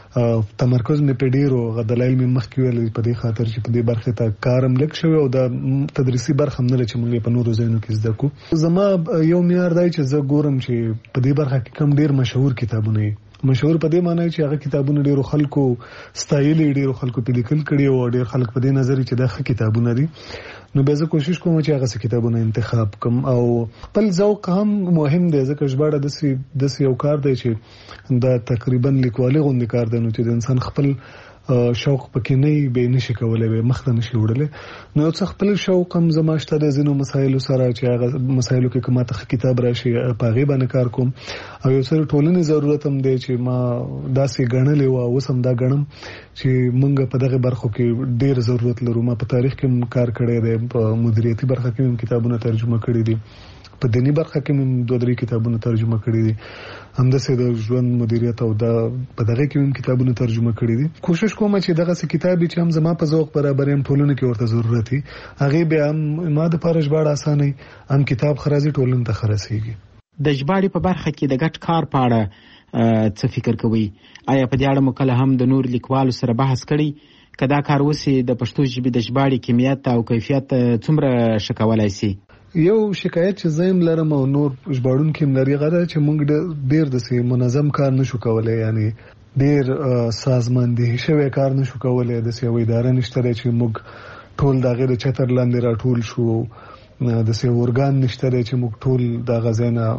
تمرکز مې په ډېرو دلایل مې مخکې ویل په دې خاطر چې په دې برخې ته کار هم لږ شوی او د تدریسي برخه هم نه ده چې موږ یې په نورو ځایونو کې زده کړو. زما یو معیار دی چې زه ګورم چې په دې برخه کې کم ډېر مشهور کتابونه وي. مشهور په دې معنی چې هغه کتابونه ډېرو خلکو ستایلي، ډېرو خلکو په لیکل کړي او ډېر خلک په دې نظر چې دا ښه کتابونه دي. نو بیا زه کوشش کوم چې هغه څه کتابونه انتخاب کوم او خپل ذوق هم مهم دی، ځکه ژباړه داسې داسې یو کار دی چې دا تقریبا لیکوالي غوندې کار دی، نو چې د انسان خپل شوق پکې نه به نشي کولای، به مخ ته نشي وړلی. نو یو څه خپل شوق هم زما شته د ځینو مسایلو سره چې هغه مسایلو کې که ما ته کتاب راشي په هغې باندې کار کوم. او یو څه ټولنې ضرورت هم دی چې ما داسې ګڼلې وه، اوس هم دا ګڼم چې موږ په دغه برخو کې ډېر ضرورت لرو. ما په تاریخ کې هم کار کړی دی، په مدیریتي برخه کې هم کتابونه ترجمه کړي دي، په دینی برخه کې هم دوه درې کتابونه ترجمه کړي دي، همداسې د ژوند مدیریت او دا په دغه کې هم کتابونه ترجمه کړي دي. کوشش کوم چې دغه څه کتاب چې هم زما په ذوق برابر هم ټولنه کې ورته ضرورت وي، هغې بیا هم ما دپاره ژباړه اسانه هم کتاب ښه راځي، ټولنې ته ښه رسېږي. د ژباړې په برخه کې د ګډ کار په اړه څه فکر کوئ؟ آیا په دې اړه مو کله هم د نور لیکوالو سره بحث کړی؟ که دا کار وسي د پښتو ژبې د ژباړې کمیت او کیفیت څومره ښه کولی سي؟ یو شکایت چې زه هم لرم او نور ژباړونکي هم لري، هغه دا چې موږ ډېر داسې منظم کار نشو کولی، یعنې ډېر سازماندهي شوی کار نشو کولی. داسې یوه اداره نشته دی چې موږ ټول د هغې د چتر لاندې راټول شو، داسې ارګان نشته دی چې موږ ټول د هغه ځای نه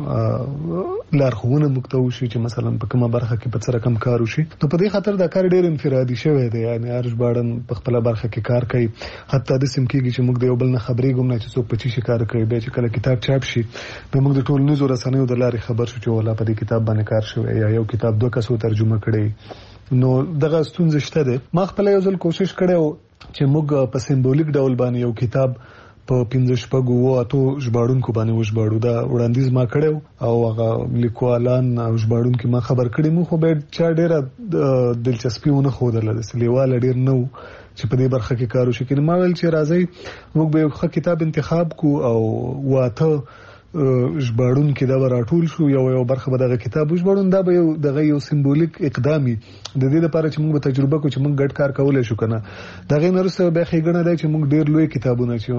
لارښوونه موږ ته وشي چې مثلا په کومه برخه کې په څه رقم کار وشي. نو په دې خاطر دا کار ډېر انفرادي شوی دی، یعنې هر ژباړن په خپله برخه کې کار کوي. حتی داسې هم کېږي چې موږ د یو بل نه خبرېږو نه چې څوک په څه شي کار کوي، بیا چې کله کتاب چاپ شي بیا موږ د ټولنیزو رسنیو د لارې خبر شو چې والله په دې کتاب باندې کار شوی یا یو کتاب دوه کسو ترجمه کړی. نو دغه ستونزه شته ده. ما خپله یو ځل کوشش کړی و چې موږ په سمبولیک ډول باندې یو کتاب په پنځه شپږو اووه اتو ژباړونکو باندې وژباړو. دا وړاندیز ما کړی او هغه لیکوالان او ژباړونکي ما خبر کړي مو، خو بیا چا ډېره دلچسپي ونه ښودله، داسې لیواله ډېر نه و چې په دې برخه کې کار وشي. ما ویل چې راځئ موږ به یو ښه کتاب انتخاب کړو او واته ژباړونکي دا به راټول شو، یو یو برخه به دغه کتاب وژباړو. دا به یو دغه یو سمبولیک اقدام وي د دې لپاره چې موږ به تجربه کړو چې موږ ګډ کار کولی شو که نه. د هغې نه وروسته بیا ښېګڼه دی چې موږ ډېر لوی کتابونه چې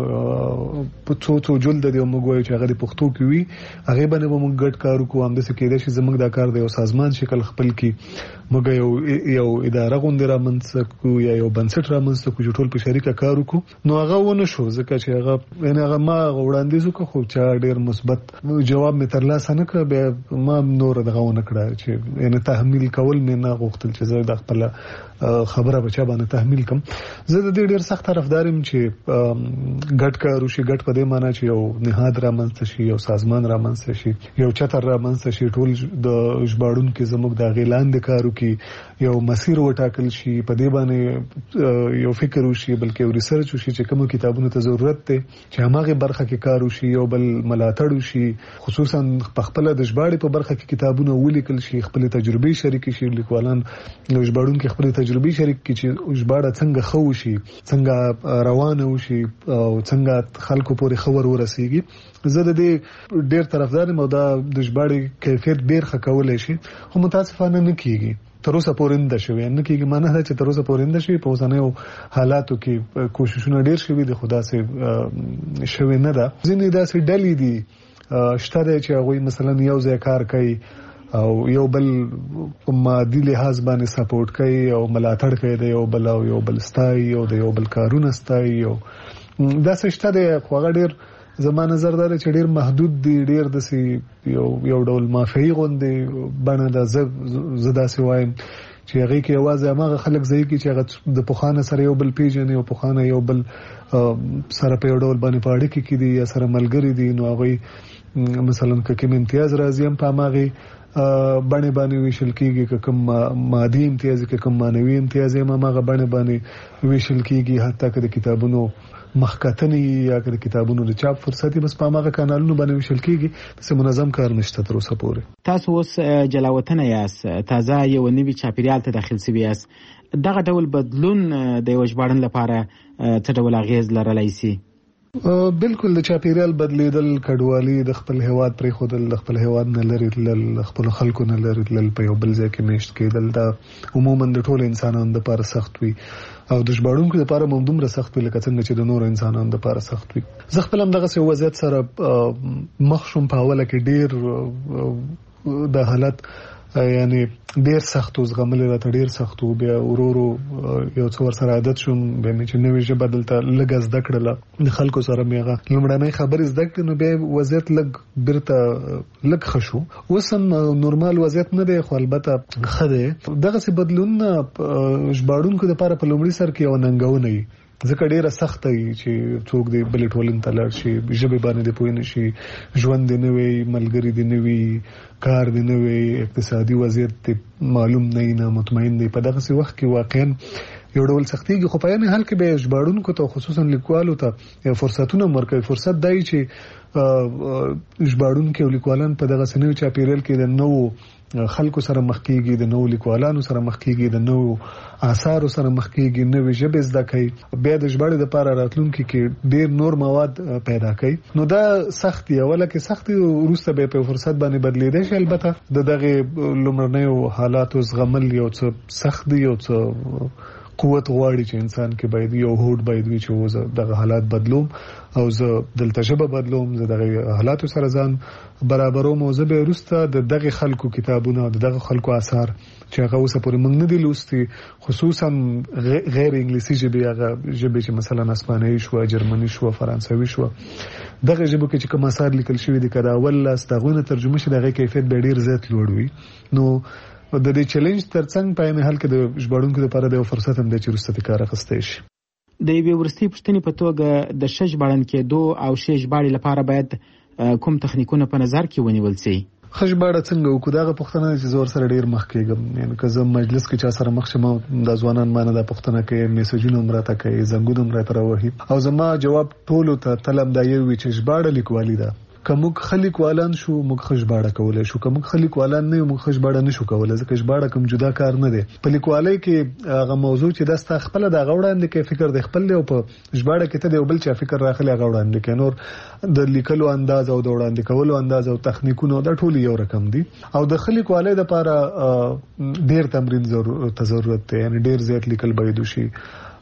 په څو څو جلده دي او موږ وایو چې هغه د پښتو کې وي، هغې باندې به موږ ګډ کار وکړو. همداسې کېدای شي زموږ دا کار د یو سازمان شکل خپل کړي، موږ یو یو اداره غوندې رامنځته کړو یا یو بنسټ رامنځته کړو چې ټول په شریکه کار وکړو. نو هغه ونه شو ځکه چې هغه یعنې هغه ما وړاندیز وکړو خو چا ډېر مثبت جواب مې ترلاسه نه کړه. بیا ما نور دغه ونه کړه چې یعنې تحمیل کول مې نه غوښتل چې زه د خپله خبره بچا باندې تحمیل کم. زه د دې ډیر سخت طرفدارم چې ګډ کار وشي. ګډ په دې معنی چې یو نهاد رامنځته شي، یو سازمان رامنځته شي، یو چتر رامنځته شي، ټول د ژباړونکو زموږ د غیلاند کارو کې یو مسیر وټاکل شي، په دې باندې یو فکر وشي، بلکې یو ریسرچ وشي چې کوم کتابونو ته ضرورت دی چې هماغه برخه کې کار وشي، یو بل ملاتړ وشي، خصوصا په خپل د ژباړې په برخه کې کتابونه ولیکل شي، خپل تجربې شریک شي، لیکوالان نو ژباړونکو خپل تجربې شریک کړي چې ژباړه څنګه خو شي، څنګه روانه وشي او څنګه خلکو پورې خبر ورسیږي. زه د دې ډیر طرفدار یم او دا د ژباړې کیفیت ډیر ښه کولای شي، خو متاسفانه نه کیږي. تر اوسه پورنده شوی نه کیږي. معنی دا چې تر اوسه پورنده شوی په اوسنیو حالاتو کې کوششونه ډیر شوي دي، خدا سي شوی نه ده. ځینې داسې ډلې دي شته چې هغه مثلا یو ځای کار کوي او یو بل په مادي لحاظ باندې سپورټ کوي او ملاتړ کوي د یو بل او یو بل ستای او د یو بل کارونه ستای او داسې شته د خو ډیر زما نظر دا چې ډیر محدود دي، ډیر د سي یو یو ډول مافیای غوندې بڼه د زدا سي وایم چې هغه کې आवाज هغه خلک ځای کې چې هغه د پوخانه سره یو بل پیژنې او پوخانه یو بل سره په یو ډول باندې پاړې کې کې دي یا سره ملګری دي، نو هغه مثلا کوم امتیاز راځي هم په ماغي باندې باندې ویشل کیږي، کوم مادي امتیاز کې کوم مانوي امتیاز هم هغه باندې باندې ویشل کیږي، حتی که د کتابونو مخکتنی یا که د کتابونو د چاپ فرصتي بس په هغه کانالونو باندې ویشل کیږي. څه منظم کار نشته تر اوسه پورې. تاسو اوس جلاوطن یاست، تازه یو نوی چاپیریال ته داخل شوی یاست. دغه ډول بدلون د یو ژباړن لپاره څه ډول اغیز لرلی شي؟ بالکل د چاپیریال بدلیدل، کډوالي، د خپل هیواد پرې خودل، د خپل هیواد نه لري تلل، خپل خلکو نه لري تلل، په یو بل ځای کې میشت کېدل، دا عموما د ټولو انسانانو لپاره سخت وي او د ژباړونکو لپاره هم دومره سخت وي لکه څنګه چې د نورو انسانانو لپاره سخت وي. زه خپل هم دغه وضعیت سره مخ شوم. په اوله کې ډیر د حالت یعنی ډیر سخت زغمل راته ډیر سخت، بیا ورورو یو څو ور سره عادت شوم، به مې چې نوې ژبه دلته لږ زده کړله، د خلکو سره مېغه لومړنۍ خبرې زده کړې، نو بیا وضعیت لږ بیرته لږ ښه شو. اوس هم نورمال وضعیت نه دی خو البته ښه دی. دغسې بدلونونه ژباړونکو دپاره په لومړي سر کې یو ننګونه وي، ځکه ډیره سخته وي چې څوک دې بلې ټولنې ته لاړ شي، ژبې باندې دې پوه نه شي، ژوند دې نه وي، ملګري دې نه وي، کار دې نه وي، اقتصادي وضعیت دې معلوم نه وي، نه مطمئن دی. په دغسې وخت کې واقعا یو ډول سختیږي، خو په یعنې حال کې به ژباړونکو ته خصوصا لیکوالو ته فرصتونه ورکوي. فرصت دی چې ژباړونکي او لیکوالان په دغه سنوي چاپیریال کې د نوو خلکو سره مخ کیږي، د نوو لیکوالانو سره مخ کیږي، د نوو آثارو سره مخ کیږي، نوې ژبې زده کوي، بیا د ژباړې لپاره راتلونکي کې ډیر نور مواد پیدا کوي. نو دا سخت دی، اوله کې سخت دی، وروسته به په فرصت باندې بدلیدای شي. البته د دغه لومړنیو حالاتو زغمل یو څه سخت دی، یو څه قوت غواړي چې انسان کې باید یو هوډ باید وي چې وزه دغه حالات بدلوم او زه دلته ژبه بدلوم، زه دغه حالاتو سره ځان برابروم او زه به وروسته د دغه خلکو کتابونه، د دغه خلکو آثار چې هغه اوسه پورې موږ نه دي لوستي، خصوصا غیر انګلیسي ژبې، هغه ژبې چې مثلا اسپانیایی شو، جرمني شو، فرانسوي شو، دغه ژبو کې چې کوم آثار لیکل شوي دي کله اول لاس دغه ترجمه شي، دغه کیفیت به ډیر زیات لوړ وي. نو د دې چیلنج ترڅنګ په یعنی حال کې د ژباړونکو لپاره د فرصت هم د چیرسته کار اخیستل شي. د یوې ورستي پښتنې په توګه د ښه ژباړن کېدو او ښه ژباړې لپاره باید کوم تخنیکونه په نظر کې ونیول شي؟ ښه ژباړه څنګه وکړو؟ دغه پوښتنه چې زور سره ډیر مخ کېږم، یعنی که زه مجلس کې چا سره مخ شم د ځوانان مانه د پوښتنه کوي، میسجونه مراته کوي، زنګونه مراته راوهي، او زما جواب ټولو ته طلب دا یو وي چې ژباړه لیکوالي ده. که موږ خلیق والان شو موږ ښه ژباړه کولای شو، که موږ خلیق والان نه یو موږ ښه ژباړه نشو کولای، ځکه ژباړه کوم جدا کار نه دی. په لیکوالۍ کې هغه موضوع چې داسته خپل د غوړاندې کې فکر د خپل او په ژباړه کې ته د بل چا فکر راخلي غوړاندې کې نور د لیکلو انداز او د وړاندې کولو انداز او تخنیکونه دا ټول یو رقم دي. او د خلیق والۍ لپاره ډیر تمرین ضرورت ته ضرورت دی، یعنی ډیر زیات لیکل باید وشي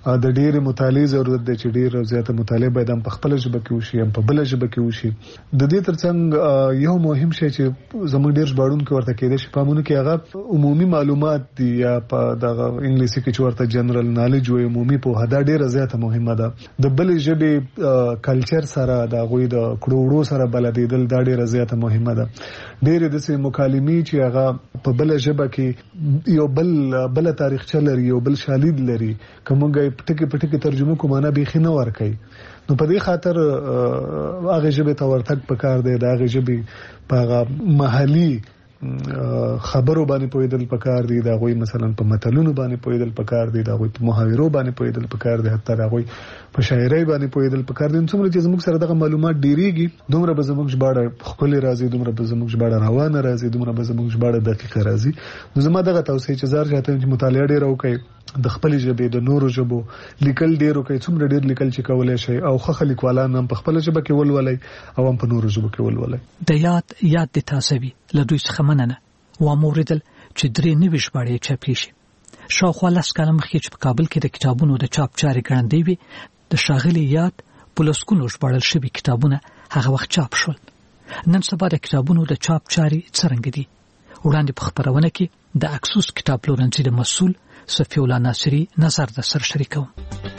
د ډېر مطالعه ضرورت دی چې ډېر زیاته مطالعه باید هم په خپل ژبه کې وشي هم په بل ژبه کې وشي. د دې ترڅنګ یو مهم شی چې زموږ ډېر ژباړونکو ورته کېدای شي پامونه کې هغه عمومي معلومات دي یا په دغه انګلیسي کې چې ورته جنرال نالج وي عمومي پوهه دا ډېره زیاته مهمه ده. د بل ژبې کلچر سره د غوي د کړوړو سره بلدیدل دا ډېره زیاته مهمه ده. ډېر د سه مکالمې چې هغه په بل ژبه کې یو بل بل تاریخچه لري یو بل شالید لري کومګي پټکی پټکی ترجمه کومانه به خنه ور کوي. نو په دې خاطر هغه ژبه ته ورتګ پکار دی د هغه ژبه په محلي خبرو باندې پویدل پکار دي دا غوي مثلا په متلونو باندې پویدل پکار دي دا غوي په محاورو باندې پویدل پکار دي حتی دا غوي په شاعرۍ باندې پویدل پکار دي. څومره چې زموږ سره دغه معلومات ډیریږي دومره به زموږ ژباړه خپل راځي دومره به زموږ ژباړه روانه راځي دومره به زموږ ژباړه دقیقه راځي. نو زما دغه توصیه چې زار چاته چې مطالعه ډیر وکړي د خپل ژبې د نورو ژبو لیکل ډیر وکړي څومره ډیر لیکل چې کولای شي او خه لیکوالان هم په خپل ژبه کې ولولای او هم په نورو ژبو کې ولولای. د یاد یاد د تاسوي لدوی څخه مننه و موردل چې درې نوي ژباړې چاپې شي. شاوخوا لاس کاله مخکې چې په کابل کې د کتابونو د چاپ چارې ګړندې وي د ښاغلي یاد پولسکونو ژباړل شوي کتابونه هغه وخت چاپ شول. نن سبا د کتابونو د چاپ چارې څرنګه دي؟ وړاندې په خپرونه کې د اکسوس کتاب پلورنځي د مسؤل صفی الله ناصری نظر د سر شریکوم.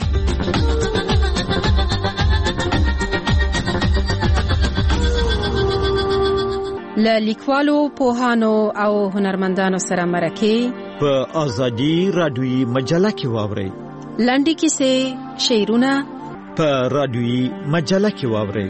له لیکوالو پوهانو او هنرمندانو سره مرکه په ازادي رادیوي مجله کې واورئ. لنډې کیسې شعرونه په رادیوي مجله کې واورئ.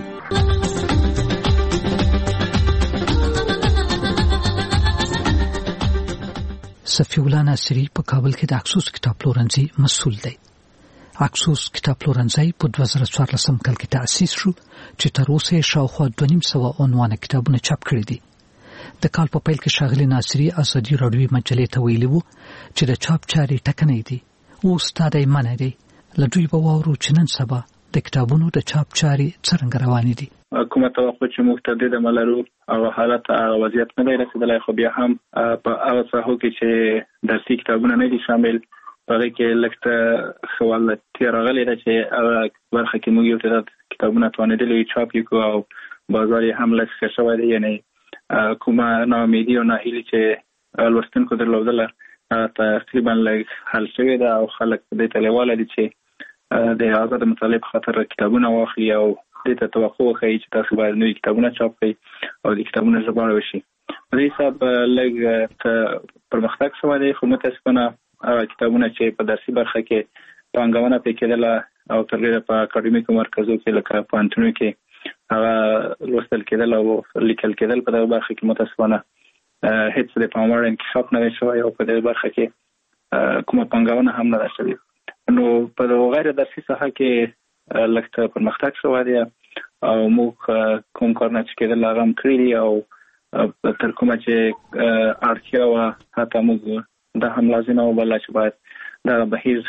صفی الله ناصری په کابل کې د اکسوس کتاب پلورنځي مسؤل دی. اکسوس کتاب پلورنځي په دوه زره څوارلسم کال کې تأسیس شو چې تر اوسه شاوخوا دوه نیم سوه عنوانه کتابونه چاپ کړي دي. د کال په پیل کې ښاغلي ناصری ازادي رادیوي مجلې ته ویلي وو چې د چاپ چارې ټکنۍ دي. اوس دا دی منع دی. له دوی به واورو چې نن سبا د کتابونو د چاپ چارې څرنګه روانې دي. کومه توقع چې موږ ته د ملرو او حالت او وضعیت نه دی رسیدلی خو بیا هم په هغه ساحو کې چې درسي کتابونه نه دي شامل هغه کې لکه سوال تیر راغلی دی چې هغه برخه کې موږ یو تعداد کتابونه توانېدلي چاپ کړو او بازار یې هم لږ ښه شوی دی. یعنې کومه ناامیدي او ناهیلي چې لوستونکو درلودله تقریبا لږ حل شوې ده او خلک دې ته لیواله دي چې د آزاد مطالعې په خاطر کتابونه واخلي او دې ته توقع وښیي چې تاسو باید نوي کتابونه چاپ کړئ او د کتابونو ژباړه وشي. په دې حساب لږ پرمختګ شوی دی خو متاسفانه هغه کتابونه چې په درسي برخه کې پانګونه پرې کېدله او تر ډېره په اکاډمیکو مرکزو کې لکه پوهنتونونو کې هغه لوستل کېدل او لیکل کېدل په دغه برخه کې متاسفانه هیڅ د پام وړ انکشاف نه دی شوی او په دې برخه کې کومه پانګونه هم نه ده شوې. نو په دغه غیر درسي ساحه کې لږ پرمختګ شوی دی او موږ کوم کارونه چې کېدل هغه هم کړي دي او تر کومه چې اړتیا وه حتی موږ دا هم لازمه وبلله چې باید دغه بهیر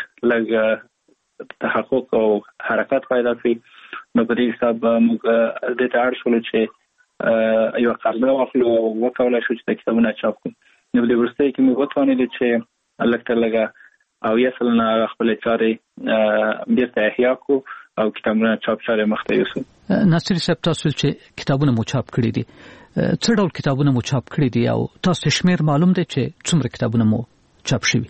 لږ تحقق او حرکت پیدا کړي. نو په دې حساب موږ دې ته اړ شولو چې یوه قرضه واخلو او وکولی شو چې د کتابونه چاپ کړو. نو په دې وروستیو کې موږ وتوانېدو چې لږ تر لږه او یا سلنه خپل چارې بیرته احیا کو او کتابونه چاپ چارې مخته یوسو. ناصری صاحب تاسو چې کتابونه مو چاپ کړي دي څه ډول کتابونه مو چاپ کړي دي او تاسو شمیر معلوم دی چې څومره کتابونه مو چاپ شوي؟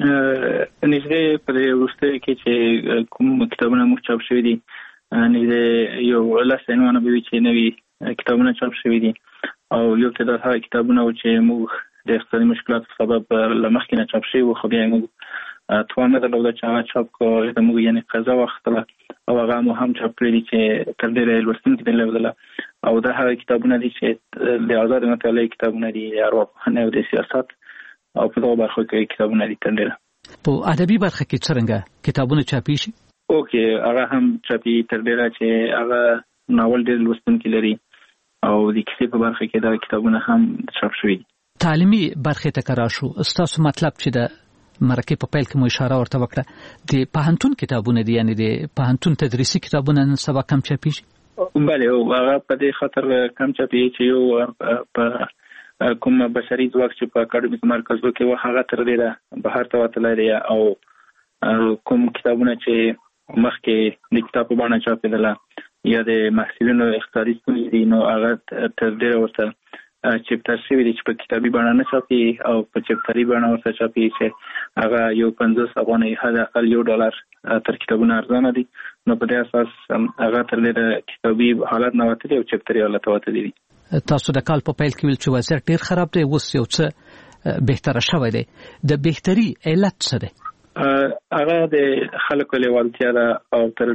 نږدې په دې وروستیو کې چې کوم کتابونه مو چاپ شوي دي نږدې یو لس عنوانه به وي چې نوي کتابونه چاپ شوي دي او یو تعداد هغه کتابونه و چې موږ د اقتصادي مشکلاتو سبب له مخکې نه چاپ شوي وو خو بیا موږ توان نه درلوده چې هغه چاپ کړو د موږ یعنې قضا واخیستله او هغه مو هم چاپ کړي دي چې تر ډېره لوستونکي درلودله او دا هغه کتابونه دي چې د آزاد مطالعې کتابونه دي د ارواپوهنې او د سیاست او په دغه برخو کې کتابونه دي تر ډېره. په ادبي برخه کې څرنګه کتابونه چاپي شي؟ اوکې هغه هم چاپي تر ډېره چې هغه ناول ډېر لوستونکي لري او د کیسې په برخه کې دا کتابونه هم چاپ شوي دي. تعلیمي برخې ته که راشو ستاسو مطلب چې د مرکې په پیل کې مو اشاره ورته وکړه د پوهنتون کتابونه دي یعنې د پوهنتون تدریسي کتابونه نن سبا کم چاپېږي؟ بله هغه په دې خاطر کم چاپېږي چې یو په کوم بشري ځواک چې په اکاډمیکو مرکزو کې و هغه تر ډېره بهر ته وتلی دی او کوم کتابونه چې مخکې د کتاب په بڼه چاپېدله یا د محصلینو اختیاري ستونزې دي، نو هغه تر ډېره ورته چپټر شوي دي چې په کتابي بڼه نه چاپي او په چپټري بڼه ورته چاپي چې هغه یو پنځوس افغانۍ حد اقل یو ډالر تر کتابونه ارزانه دي. نو په دې اساس هغه تر ډېره کتابي حالت نه وتلي او چپټري حالت وتلي دي. تاسو د کال په پیل کې ویل چې وضعیت ډېر خراب دی، اوس یو څه بهتره شوی دی. د بهتري علت څه دی؟ هغه د خلکو لیوالتیا ده او تر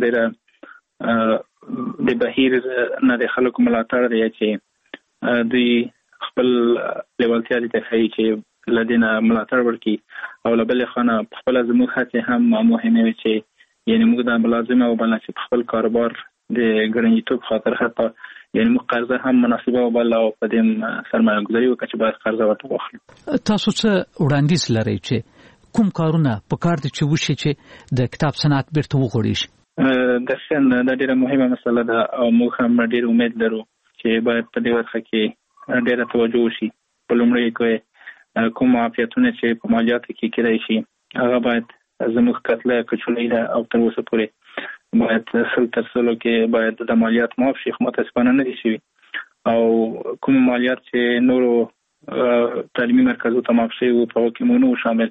ډېره د بهیر نه د خلکو ملاتړ دی چې دوی خپل لیوالتیا دي ته ښایي چې له دې نه ملاتړ وکړي او له بلې خوا نه پخپله زموږ هڅې هم مهمې وي چې یعنې موږ دا لازمه وبلله چې په خپل کاروبار د ګړندیتوب خاطر حتی یعنې موږ قرضه هم مناسبه وبلله او په دې سرمایه ګذاري وکړه چې باید قرضه ورته واخلو. تاسو څه وړاندیز لرئ چې کوم کارونه په کار دي چې وشي چې د کتاب صنعت بیرته وغوړېږي؟ دقیقاً دا ډېره مهمه مسله ده او موږ هم ډېر امید لرو چې باید په دې برخه کې ډېره توجه وشي. په لومړي کې کوم معافیتونه چې په مالیاتو کې کېدای شي هغه باید زموږ کتله کچولۍ ده او تر اوسه پورې باید سل تر سلو کې باید د مالیات معاف شي، خو متاسفانه نه دي شوي. او کوم مالیات چې نورو تعلیمي مرکزو ته معاف شوي وو په هغو کې موږ نه وو شامل،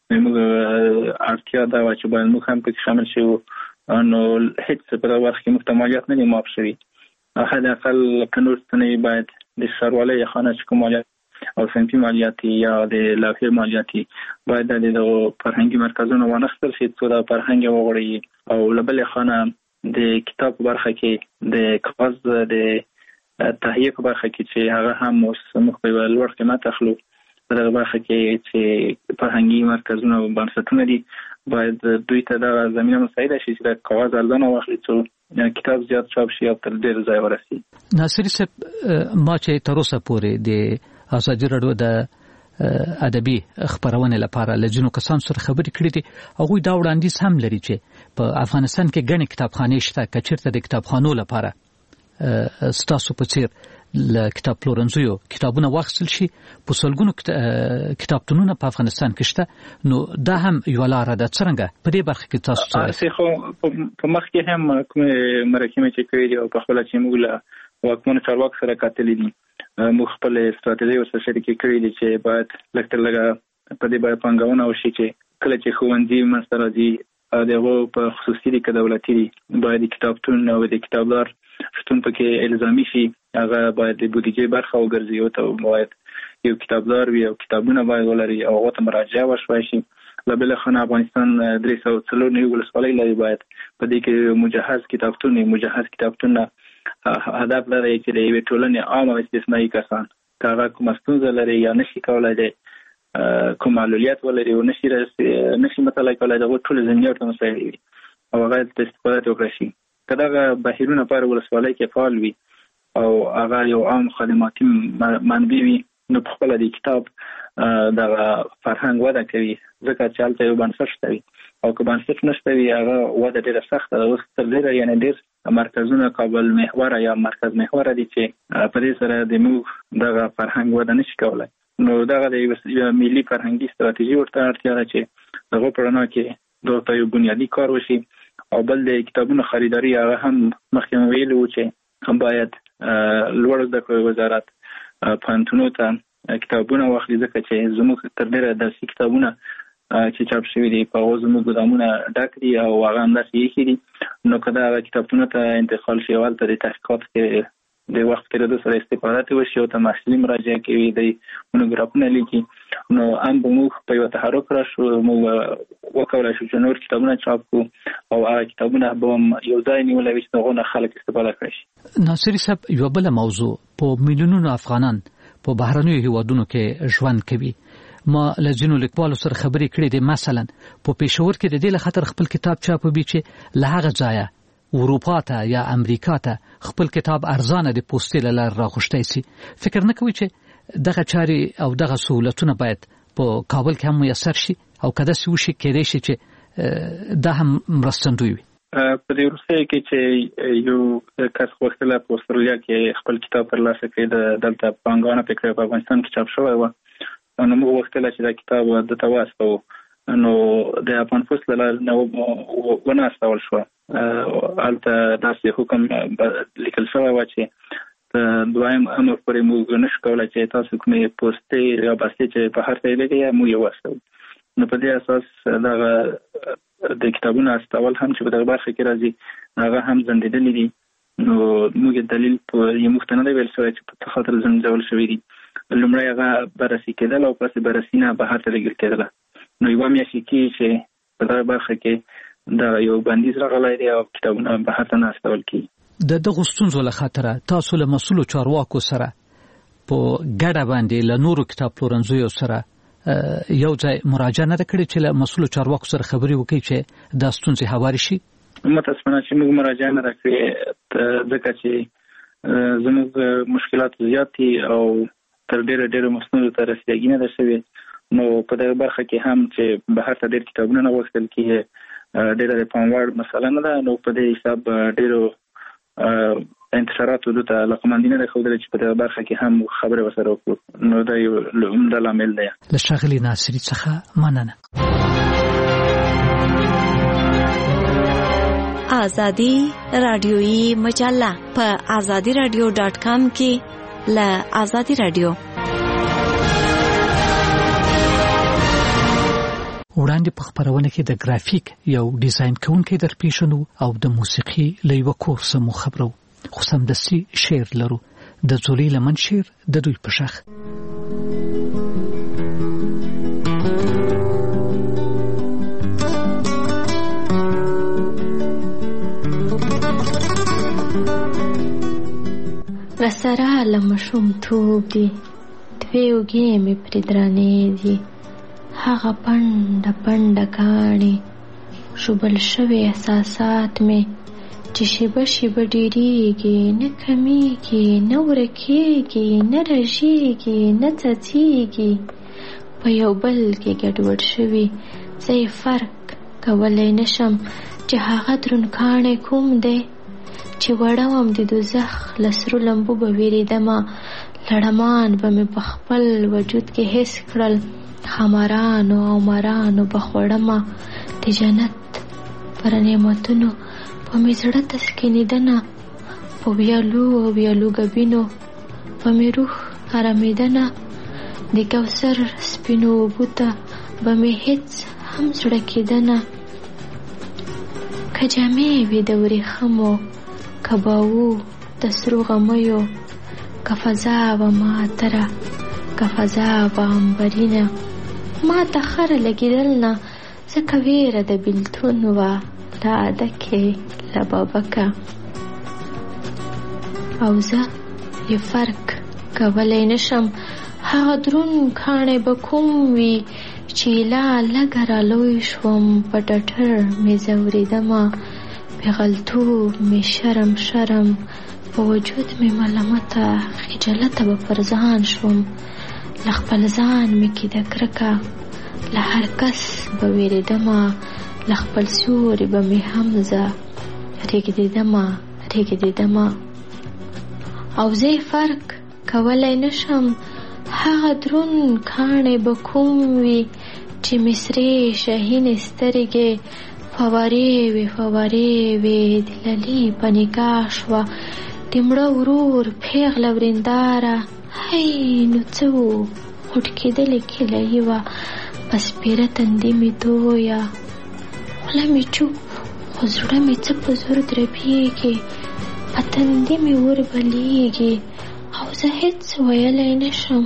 موږ اړتیا دا وه چې باید موږ هم پکې شامل شوي وو. نو هېڅ په دغه برخه کې موږ ته مالیات نه دي معاف شوي. حد اقل که نور ستنې باید د ښاروالۍ یا خانه چې کوم مالیات او صنفي مالیاتي یا د لوحې مالیاتي باید د دغو فرهنګي مرکزونو وانخیستل شي څو دا فرهنګ یې وغوړوي. او له بلې خوا نه د کتاب په برخه کې د کاغذ د تهیې په برخه کې چې هغه هم اوس موږ په یوه لوړ قیمت اخلو، په دغه برخه کې چې فرهنګي مرکزونه او بنسټونه دي باید دوی ته دا زمینه مساعده شي چې د کاغذ ارزانه واخلي څو کتاب زیات چاپ شي او تر ډېر ځای ورسي. ناصري صاحب، ما چې تر اوسه پورې د ازادي راډیو د ادبي خبرونې لپاره له ځینو کسانو سره خبرې کړې دي، هغوی دا وړاندیز هم لري چې په افغانستان کې ګڼې کتابخانې شته، که چېرته د کتابخانو لپاره ستاسو په څېر له کتاب پلورنځیو کتابونه واخیستل شي، په سلګونو کتابتونونه په افغانستان کې شته، نو دا هم یوه لاره ده. څرنګه په دې برخه کې تاسو څه؟ خو په مخکې هم کومې مرکمې چې کړي دي او په خپله چې موږ له واکمنو چارواکو سره کتلي دي، موږ خپلې ستراتیژۍ ورسره شریکې کړي دي چې باید لږ تر لږه په دې باید پانګونه وشي چې کله چې ښوونځي منځته راځي د هغو په خصوصي دي که دولتي دي باید د کتابتون او د کتابدار شتون پکې الزامي شي. هغه باید د بودیجې برخه وګرځي او ته باید یو کتابدار وي او کتابونه باید ولري او هغو ته مراجعه وشوی شي. له بلې خوا نه افغانستان درې سوه څلور نوي ولسوالۍ لري، باید په دې کې مجهز کتابتون مجهز کتابتون هدف لري چې د یوې ټولنې عام او استثنایي کسان که هغه کومه ستونزه لري یا نشي کولی دی کوم معلولیت ولري او نشي نشي مطالعه کولی، دغه ټولې زمینې ورته مساعدې وي او هغه ته استفاده ترې وکړی شي. که دغه بهیرونه په ولسوالۍ کې فعال وي او هغه یو عام خدماتي منبع وي، نو په خپله د کتاب دغه فرهنګ وده کوي، ځکه چې هلته یو بنسټ شته وي او که بنسټ نشته وي هغه وده ډېره سخته ده. اوس تر ډېره یعنې ډېر مرکزونه کابل محوره یا مرکز محوره دي چې په دې سره د موږ دغه فرهنګ وده نشي کولی. نو دغه د یو ملي فرهنګي ستراتیژي ورته اړتیا ده چې دغه په رڼا کې دغه ته یو بنیادي کار وشي. او بل د کتابونو خریداري هغه هم مخکې مې ویلي وو چې باید لوړ زده کړې وزارت پوهنتونونو ته کتابونه واخلي، ځکه چې زموږ تر ډېره درسي کتابونه چې چاپ شوي دي په هغو زموږ ګودامونه ډک دي او هغه همداسې ایښي دي. نو که دا هغه کتابتونونو ته انتقال شي او هلته د تحقیقاتو کې د وخت تېرېدو سره استفاده ترې وشي او ته محصلین مراجعه کوي، د مونوګرافونه لیکي، نو هم به موږ په یوه تحرک راشو، موږ وکولی شو چې نور کتابونه چاپ کړو او هغه کتابونه به هم یو ځای نیولی وي چې د هغو نه خلک استفاده کړی شي. ناصري صاحب، یوه بله موضوع، په میلیونونو افغانان په بهرنیو هیوادونو کې ژوند کوي. ما له ځینو لیکوالو سره خبرې کړې دي، مثلا په پېښور کې د دې له خاطر خپل کتاب چاپوي چې له هغه ځایه اروپا ته یا امریکا ته خپل کتاب ارزانه د پوستې له لارې راغوښتی سي. فکر نه کوي چې دغه چارې او دغه سهولتونه باید په کابل کې هم میسر شي او که داسې وشي کېدای شي چې دا هم مرستندوی وي؟ په دې وروستیو کې چې یو کس غوښتله په استرالیا کې خپل کتاب ترلاسه کړي، د دلته پانګونه پکې په افغانستان کې چاپ شوی وه، نو موږ غوښتله چې دا کتاب دته واستوو نو د افغان پوسټ له لارې نو وناستول شو. هلته داسې حکم لیکل شوی و چې په دویم امر پورې موږ نشو کولی چې تاسو کومې پوستې یا بستې چې بهر ته یې لېږئ موږ یې واستوو. نو په دې اساس دغه د کتابونو استول هم چې په دغه برخه کې راځي هغه هم ځنډېدلي دي. نو موږ دلیل په یې موږ ته نه دی ویل شوی چې په څه خاطر ځنډول شوي دي. لومړی هغه بررسي کېدل او پسې بررسي نه بهر ته لېږل کېدله. نو یوه میاشت کېږي چې په دغه برخه کې د یو بندیز راغلی دی او کتابونه بهر ته نه استول کېږي. د دغو ستونزو له خاطره تاسو له مسؤلو چارواکو سره په ګډه باندې له نورو کتاب پلورنځیو سره یو ځای مراجعه نه ده کړې چې له مسؤلو چارواکو سره خبرې وکړي چې دا ستونزې هوارې شي؟ متاسفانه چې موږ مراجعه نه ده کړې ځکه چې زموږ مشکلات زیات دي او تر ډېره ډېرو مستندو ته رسیدګي نه ده شوې. نو په دغه برخه کې هم چې بهر ته ډېر کتابونه نه غوښتل کېږي ډېره د پام وړ مسله نه ده. نو په دې حساب ډېرو انتشاراتو دلته علاقمندي نه ده ښودلې چې په دغه برخه کې هم خبرې ورسره وکړو. نو دا یو عمده لامل دی. له ښاغلي ناصري څخه مننه. آزادی رادیویی مجله په آزادی رادیو ډاټ کام کې له آزادی رادیو وړاندې په خبرونه کې د ګرافیک یو ډیزاین کوونکی در پیښنو او د موسیقي له یو کورس مو خبرو. خو سمدستي شعر لرو د زولي لمن شعر د دوی په شخ. رسره لمشوم توب دی دوی اوږې مې پرې درانې دي هغه پنډه پنډه کاڼې شوبل شوي احساسات مې چې شیبه شیبه ډېرېږي نه کمیږي نه ورکېږي نه رژېږي نه څڅېږي په یو بل کې ګډوډ شوي زه یې فرق کولی نشم چې هغه دروند کاڼی کوم دی چې وړوم د دوزخ له سرو لمبو به وېرېدمه لړمان به مې په خپل وجود کې حس کړل خمارانو او مرانو به خوړمه د جنت پر نعمتونو په مې زړه تسکینېدنه په ویالو او ویالو ګبینو په مې روح ارامېدنه د کوثر سپینو اوبو ته به مې هېڅ هم زړه کېدنه که جامې وي د ورېښمو که باو د سرو غمیو که فضا وه معطره که فضا وه عنبرینه ما ته خره لګېدل نه ځکه ویره د بېلتون وه له عدکې له بابکه او زه یې فرق کولی نشم هغه دروند کاڼی به کوم وي چې لا لږه رالوی شوم په ټټر مې ځورېدمه پېغلتوب مې شرم شرم په وجود مې ملامته خجالته به پر ځان شوم له خپل ځان مې کې د کرکه له هر کس به وېرېدمه له خپل سیوري به مې هم زه رېږدېدمه رېږدېدمه او زه یې فرق کولی نشم هغه دروند کاڼی به کوم وي چې مې سرې شهینې سترګې فوارې وې فوارې وې د للي په نکاح شوه د مړه ورور پېغله ورېنداره هی نو څه و غوټ کېدلې کیلهیي وه په سپېره تندي مې تویه خوله مې چوپ خو زړه مې څه په زور دربېږي په تندي مې وربلېږي او زه هېڅ ویلی نشم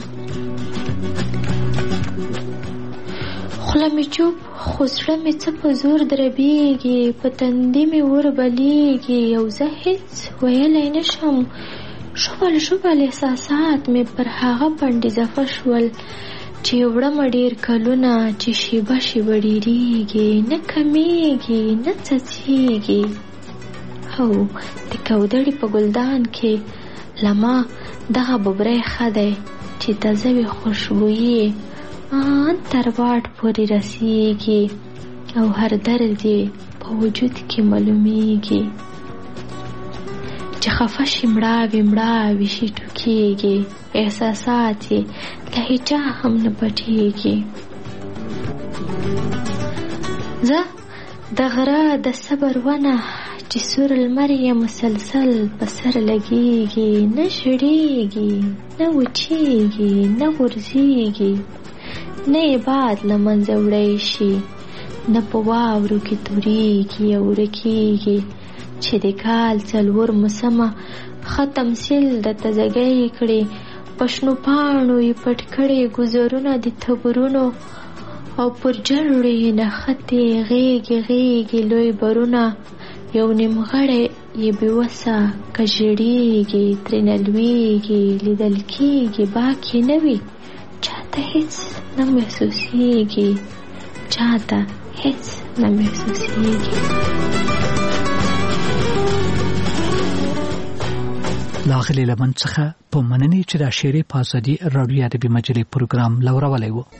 خوله مې چوپ خو زړه مې څه په زور دربېږي په تندي مې وربلېږي او زه هېڅ ویلی نشم شوبل شوبل احساسات مې پر هغه پنډې زفه شول چې وړمه ډېر کلونه چې شیبه شیبه ډېرېږي نه کمیږي نه څڅېږي او د کودړې په ګلدان کې له ما دغه ببری ښه دی چې تازه وي خوشبویي آن تر واټ پورې رسیږي او هر درد یې په وجود کې معلومیږي چې خفه شي مړاوي مړاوي شي ټوکېږي احساسات یې له هیچا هم نه پټېږي زه د غره د صبر ونه چې سور لمر یې مسلسل په سر لګېږي، نه ژړېږي نه وچېږي نه غورځېږي، نه یې باد له منځه وړی شي، نه په واورو کې تورېږي او ورکېږي، چې د کال څلور موسمه ښه تمثیل د تازګۍ کړي، په شنو پاڼو یې پټ کړي ګذرونه د تبرونو، او پر جړو یې نښتې غیږې غیږې لوی برونه، یو نیمغړی یې بېوسه که ژړېږي ترېنه لوېږي، لیدل کېږي باک یې نه وي، چاته هېڅ نه محسوسېږي، چاته هېڅ نه محسوسېږي. لاغلي لمن څخه په مننې چې د شعري په ازادي راډیو ادبي مجلې پروګرام لورولی و.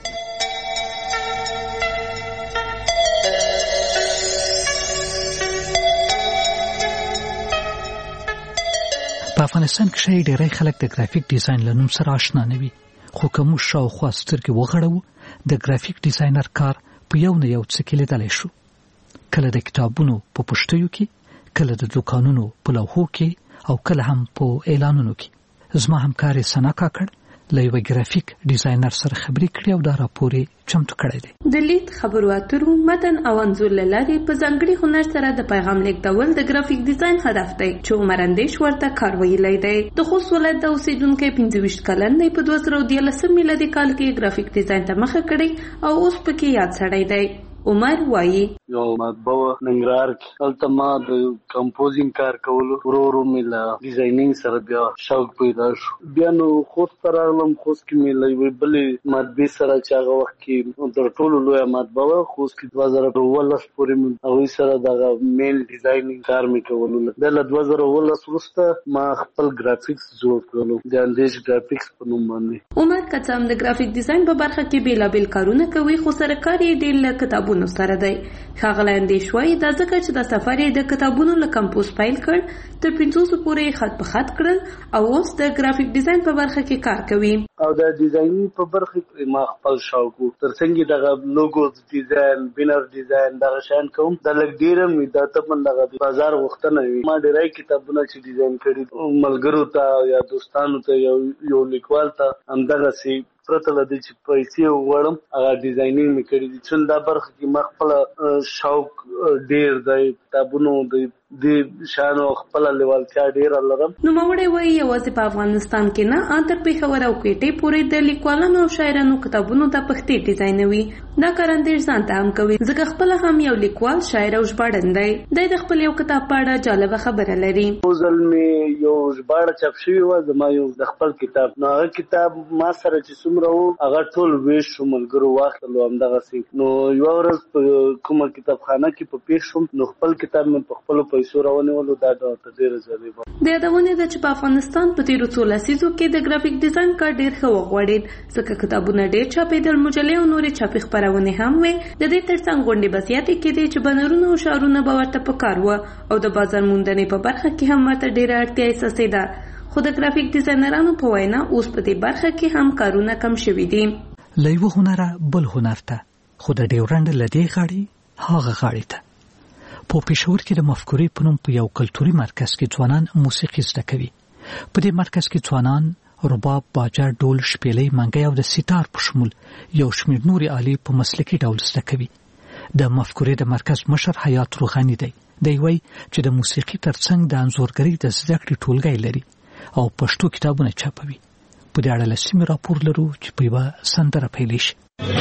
په افغانستان کې شاید ډېری خلک د ګرافیک ډیزاین له نوم سره آشنا نه وي، خو که موږ شاوخوا سترګې وغړوو د ګرافیک ډیزاینر کار په یو نه یو څه کې لیدلی شو، کله د کتابونو په پوښتیو کې، کله د دوکانونو په لوحو کې، او کله هم په اعلانونو کې. زما همکار سنا کاکړ له یو ګرافیک ډیزاینر سره خبرې کړې او دا راپور چمتو کړی دی. د لید خبرو اترو متن او انځور له لارې په ځانګړي هنر سره د پیغام لیږدول د ګرافیک ډیزاین هدف دی چې عمر اندیش ورته کار ویلی دی. د خوست ولایت د اوسیدونکی پنځه ویشت کلن دی، په دوه زره دیارلسم میلادي کال کې ګرافیک ډیزاین ته مخه کړې او اوس پکې یاد سړی دی. عمر وایي یو مطبوع ننګرهار کې هلته ما د کمپوزینګ کار کولو، ورو ورو مې له ډیزاینینګ سره بیا شوق پیدا شو. بیا نو خوست ته راغلم. خوست کې مې له یوې بلې مطبعې سره چې هغه وخت کې تر ټولو لویه مطبعه وه، خوست کې دوه زره اوولس پورې مې هغوی سره دغه مین ډیزاینینګ کار مې کولو. بیا له دوه زره اوولس وروسته ما خپل ګرافیکس جوړ کړلو د اندیش ګرافیکس په نوم باندې. عمر که څه هم د ګرافیک ډیزاین په برخه کې بېلابېل کارونه کوي، خو سرکار یې ډېر له کتابونو سره دی. ښاغلی اندیش وایي دا ځکه چې دا سفر یې د کتابونو له کمپوز پیل کړ، تر پنځوسو پورې یې خط په خط کړل او اوس د ګرافیک ډیزاین په برخه کې کار کوي. او د ډیزاینینګ په برخه کې ما خپل شوق و، تر څنګه دغه لوګوز ډیزاین، بینر ډیزاین، دغه شیان کوم. دا لږ ډېر مې دا تمن دغه بازار غوښتنه وي. ما ډېری کتابونه چې ډیزاین کړي ملګرو ته یا دوستانو ته یو یو لیکوال ته همدغسې پرته له دې چې پیسې وغواړم هغه ډیزاینینګ مې کړي دي. چون دا برخه کې ما خپله شوق ډېر دی، کتابونو د دې شیانو خپله لیوالتیا ډېره لرم. نوموړی وایي یوازې په افغانستان کې نه، ان تر پېښور او کوټې پورې د لیکوالانو او شاعرانو کتابونو ته پښتې ډیزاینوي. دا کار اندیش ځان ته هم کوي ځکه خپله هم یو لیکوال، شاعر او ژباړن دی. دی د خپل یو کتاب په اړه جالبه خبره لري. یو ځل مې یو ژباړه چاپ شوې وه زما یو د خپل کتاب، نو هغه کتاب ما سره چې څومره و هغه ټول ویش شو، ملګرو واخلو همدغسې. نو یوه ورځ په کومه کتابخانه کې په پېښ شوم، نو خپل کتاب مې په خپلو پیسو راونیولو. دا ډېره ډېره جالبه د یادونې ده چې په افغانستان په تېرو څو لسیزو کې د ګرافیک ډیزاین کار ډېر ښه وغوړېد، ځکه کتابونه ډېر چاپېدل، مجلې او نورې چاپي خپرونې هم وې. د دې ترڅنګ غونډې به زیاتې کېدې چې بنرونه او شعارونه به ورته په کار وه او د بازار موندنې په برخه کې هم ورته ډېره اړتیا احساسېده. خو د ګرافیک ډیزاینرانو په وینا اوس په دې برخه کې هم کارونه کم شوي دي. له یوه هنره بل هنر ته، خو د ډیورنډ له دې غاړې هغه غاړې ته. په پېښور کې د مفکورې په نوم په یو کلتوري مرکز کې ځوانان موسیقي زده کوي. په دې مرکز کې ځوانان رباب، باجه، ډول، شپېلۍ، منګی او د سیتار په شمول یو شمېر نورې آلې په مسلکي ډول زده کوي. د مفکورې د مرکز مشر حیات روغاني دی. دی وایي چې د موسیقي ترڅنګ د انځورګرۍ د زده کړې ټولګی لري او پښتو کتابونه چاپوي. په دې اړه له سیمې راپور لرو چې په یوه سندره پیلې شي.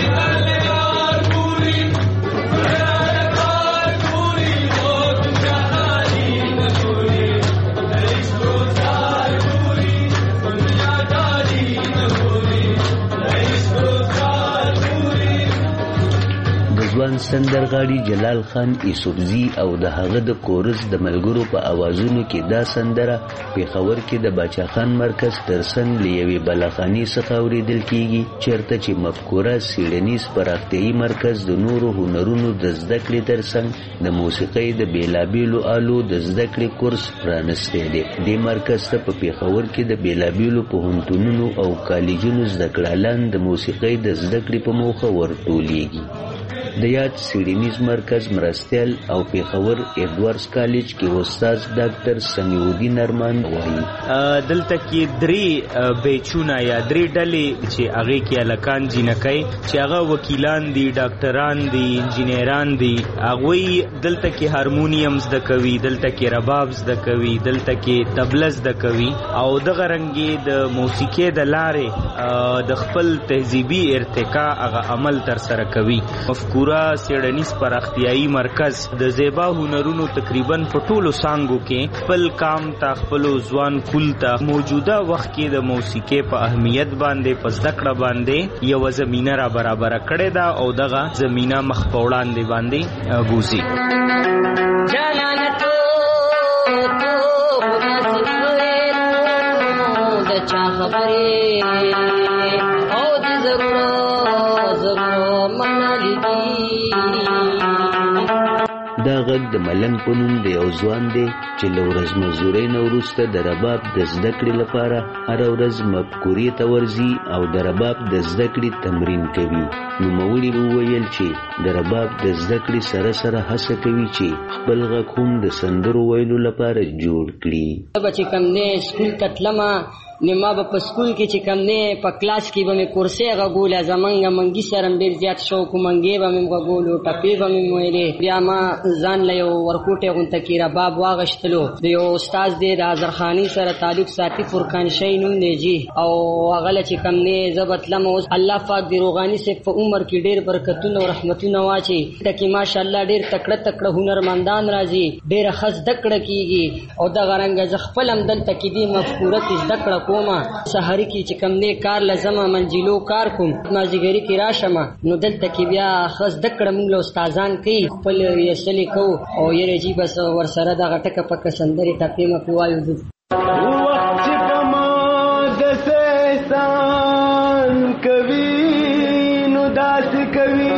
ځوان سندرغاړي جلال خان یوسفزي او د هغه د کورس د ملګرو په اوازونو کې دا سندره پېښور کې د باچا خان مرکز ترڅنګ له یوې بلاخانې څخه اورېدل کېږي، چېرته چې مفکوره څېړنیز پراختیایي مرکز د نورو هنرونو د زده کړې ترڅنګ د موسیقۍ د بېلابېلو آلو د زده کړې کورس پرانستی دی. دې مرکز ته په پېښور کې د بېلابېلو پوهنتونونو او کالجونو زده کړهالان د موسیقۍ د زده کړې په موخه ورټولېږي. د یاد سیډینیز مرکز مرستیال او پیښور ایډورډز کالج کې استاد ډاکټر سمیع الدین ارمان وایي دلته کې درې بیچونه یا درې ډلې چې هغه کې الکان جنکای چې هغه وکیلان دي، ډاکټران دي، انجینران دي، هغه دلته کې هارمونیم زده کوي، دلته کې رباب زده کوي، دلته کې تبله زده کوي او دغه رنګي د موسیقي د لارې د خپل تهذیبي ارتقا هغه عمل تر سره کوي. مفکوره سیډنیز پراختیايي مرکز د زیبا هنرونو تقریبا په ټولو څانګو کې خپل کام ته خپل ځوان کول ته موجوده وخت کې د موسیقي په اهمیت باندې په زده کړه باندې یو زمينه را برابر کړې ده او دغه زمينه مخ په وړاندې باندې ګوزي. چا خبرې او د ضرورت ضرورت منالي دي. دا غږ د ملنګ په نوم د یو ځوان دی چې له ورځ مزدورۍ نه وروسته د رباب د زده کړې لپاره هره ورځ مفکورې ته ورځي او د رباب د زده کړې تمرین کوي. نوموړي وویل چې د رباب د زده کړې سره سره هڅه کوي چې خپل غږ هم د سندرو ویلو لپاره جوړ کړي. چې کوم نه سکول ته تلمه نو ما به په سکول کې چې کوم نه په کلاس کې به مې کورسې غږوله، زمونږ منګي سره ډېر زیات شوق منګې به مې غږولو، ټپې به مې ویلې. بیا ما ځان له یو ورکوټې غونته کې رباب واغشتلو. د یو استاد دی د اظهرخاني سره تعلق ساتي، فرقان شي نوم دی جی، او هغه چې کوم نه زه به تلم. اوس الله پاک د روغاني صاحب په عمر کې ډېر برکتونه او رحمتونه واچي. ټکي ماشاءالله ډېر تکړه تکړه هنرمندان راځي، ډېره ښه زده کړه کېږي او دغه رنګه زه خپل هم دلته کې دې مفکوره کې زده کړه کومه. سحری کې چې کوم نه کار لازمه منجلو کار کوم، مازیګری کې راشم نو دلته کې بیا خاص د کړه موږ له استادان کوي خپل یې کو او یې رجی بس ور سره د غټه پک سندري ټپې م پیوایو. وخت کما د سهسان کوي نو داس کوي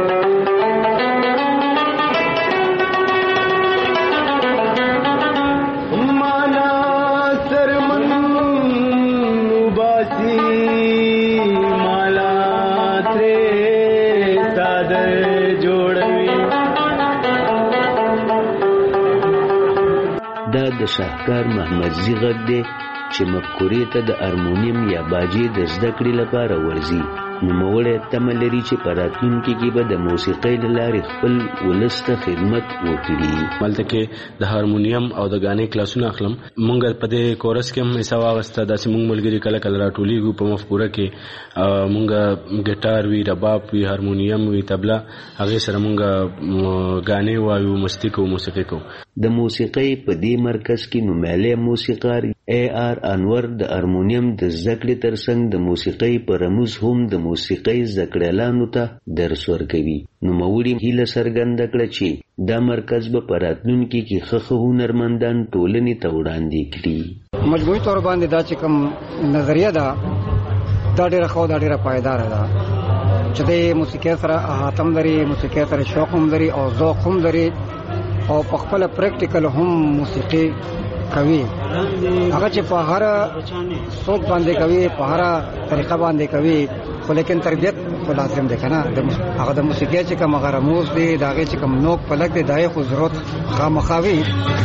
د شاهکار محمدزي غږ دی چې مفکورې ته د هارمونیم یا باجې د زده کړې لپاره ورځي. نوموړی تمه لري چې په راتلونکي کې به د موسیقۍ له لارې خپل ولس ته خدمت وکړي. مالته کې د هارمونیم او د غانې کلاسونه اخلم. مونږ په دې کورس کې هم حصہ واغسته. داسې مونږ ملګري کله کله راټولیږو په مفکوره کې. مونږ ګیټار وي، رباب وي، هارمونیم وي، تبله، هغې سره مونږ غانې وایو، مستی کوو، موسیقي کوو. د موسیقۍ په دې مرکز کې نومیالی موسیقار ای آر انور د هارمونیم د زده کړې ترڅنګ د موسیقۍ په رموز هم د موسیقۍ زده کړیالانو ته درس ورکوي. نوموړي هیله څرګنده کړه چې دا مرکز به په راتلونکي کې ښه ښه هنرمندان ټولنې ته وړاندې کړي. مجموعي طور باندې دا چې کوم نظریه ده دا ډېره ښه دا ډېره پایداره ده چې د موسیقۍ سره احاطه هم لري، موسیقۍ سره شوق هم لري او ذوق هم لري او په خپل پریکټیکل هم موسیقي کوي. هغه چې په هر سوچ باندې کوي، په هر طریقه باندې کوي، خو لیکن تربیت خو لازم دی کنه. هغه د موسیقي چې کوم هغه رموز دی، دا هغه چې کوم نوک پلک دی، دای خو ضرورت خامخاوي.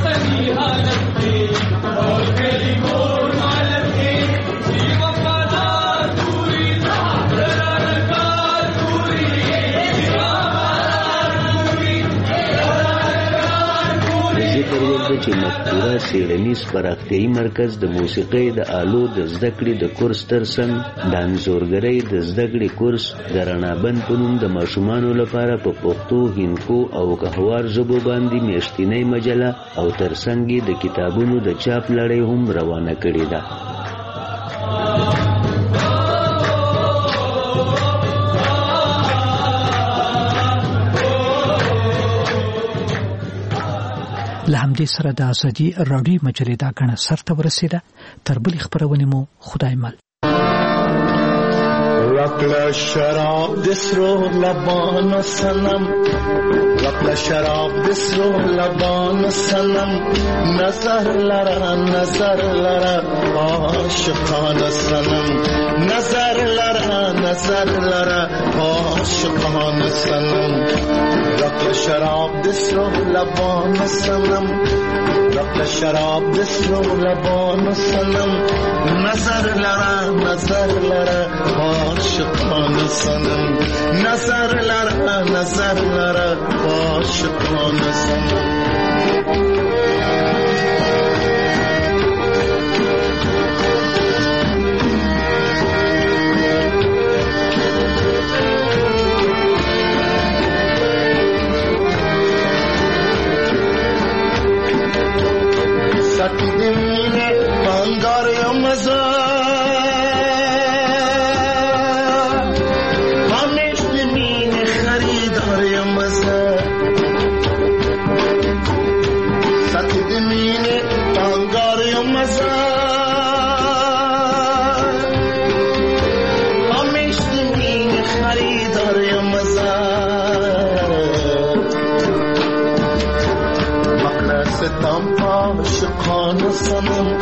ذکر وکړه چې مفکوره سیډنیز پراختیايي مرکز د موسیقۍ د آلو د زده کړې د کورس ترڅنګ د انځورګرۍ د زده کړې کورس د رڼابند په نوم د ماشومانو لپاره په پښتو، هندکو او کهوار ژبو باندې میاشتنۍ مجله او ترڅنګ یې د کتابونو د چاپ لړۍ هم روانه کړې ده. له همدې سره د ازادي راډیو مجلې دا غڼه سرته ورسېده. تر بلې خبرونې مو خدای مل. رقل شراب دسرو لبان سنم رقل شراب دسرو لبان سنم نظر لرا نظر لرا عاشقان سنم نظر لرا نظر لرا عاشقان سنم رقل شراب دسرو لبان سنم رقل شراب دسرو لبان سنم نظر لرا نظر لرا عاشقان سنم نظر لرا نظر لرا عاشقان سنم ساتی دمینه بانگار یا مزا همیش دمینه خریدار یا مزا ساتی دمینه بانگار یا مزا همیش دمینه خریدار یا مزا ستم عاشقان سنم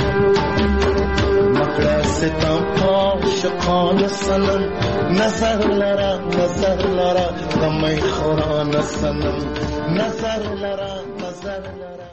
مقر ستم عاشقان سنم نظر لرا نظر لرا دمی خوران سنم نظر لرا نظر لرا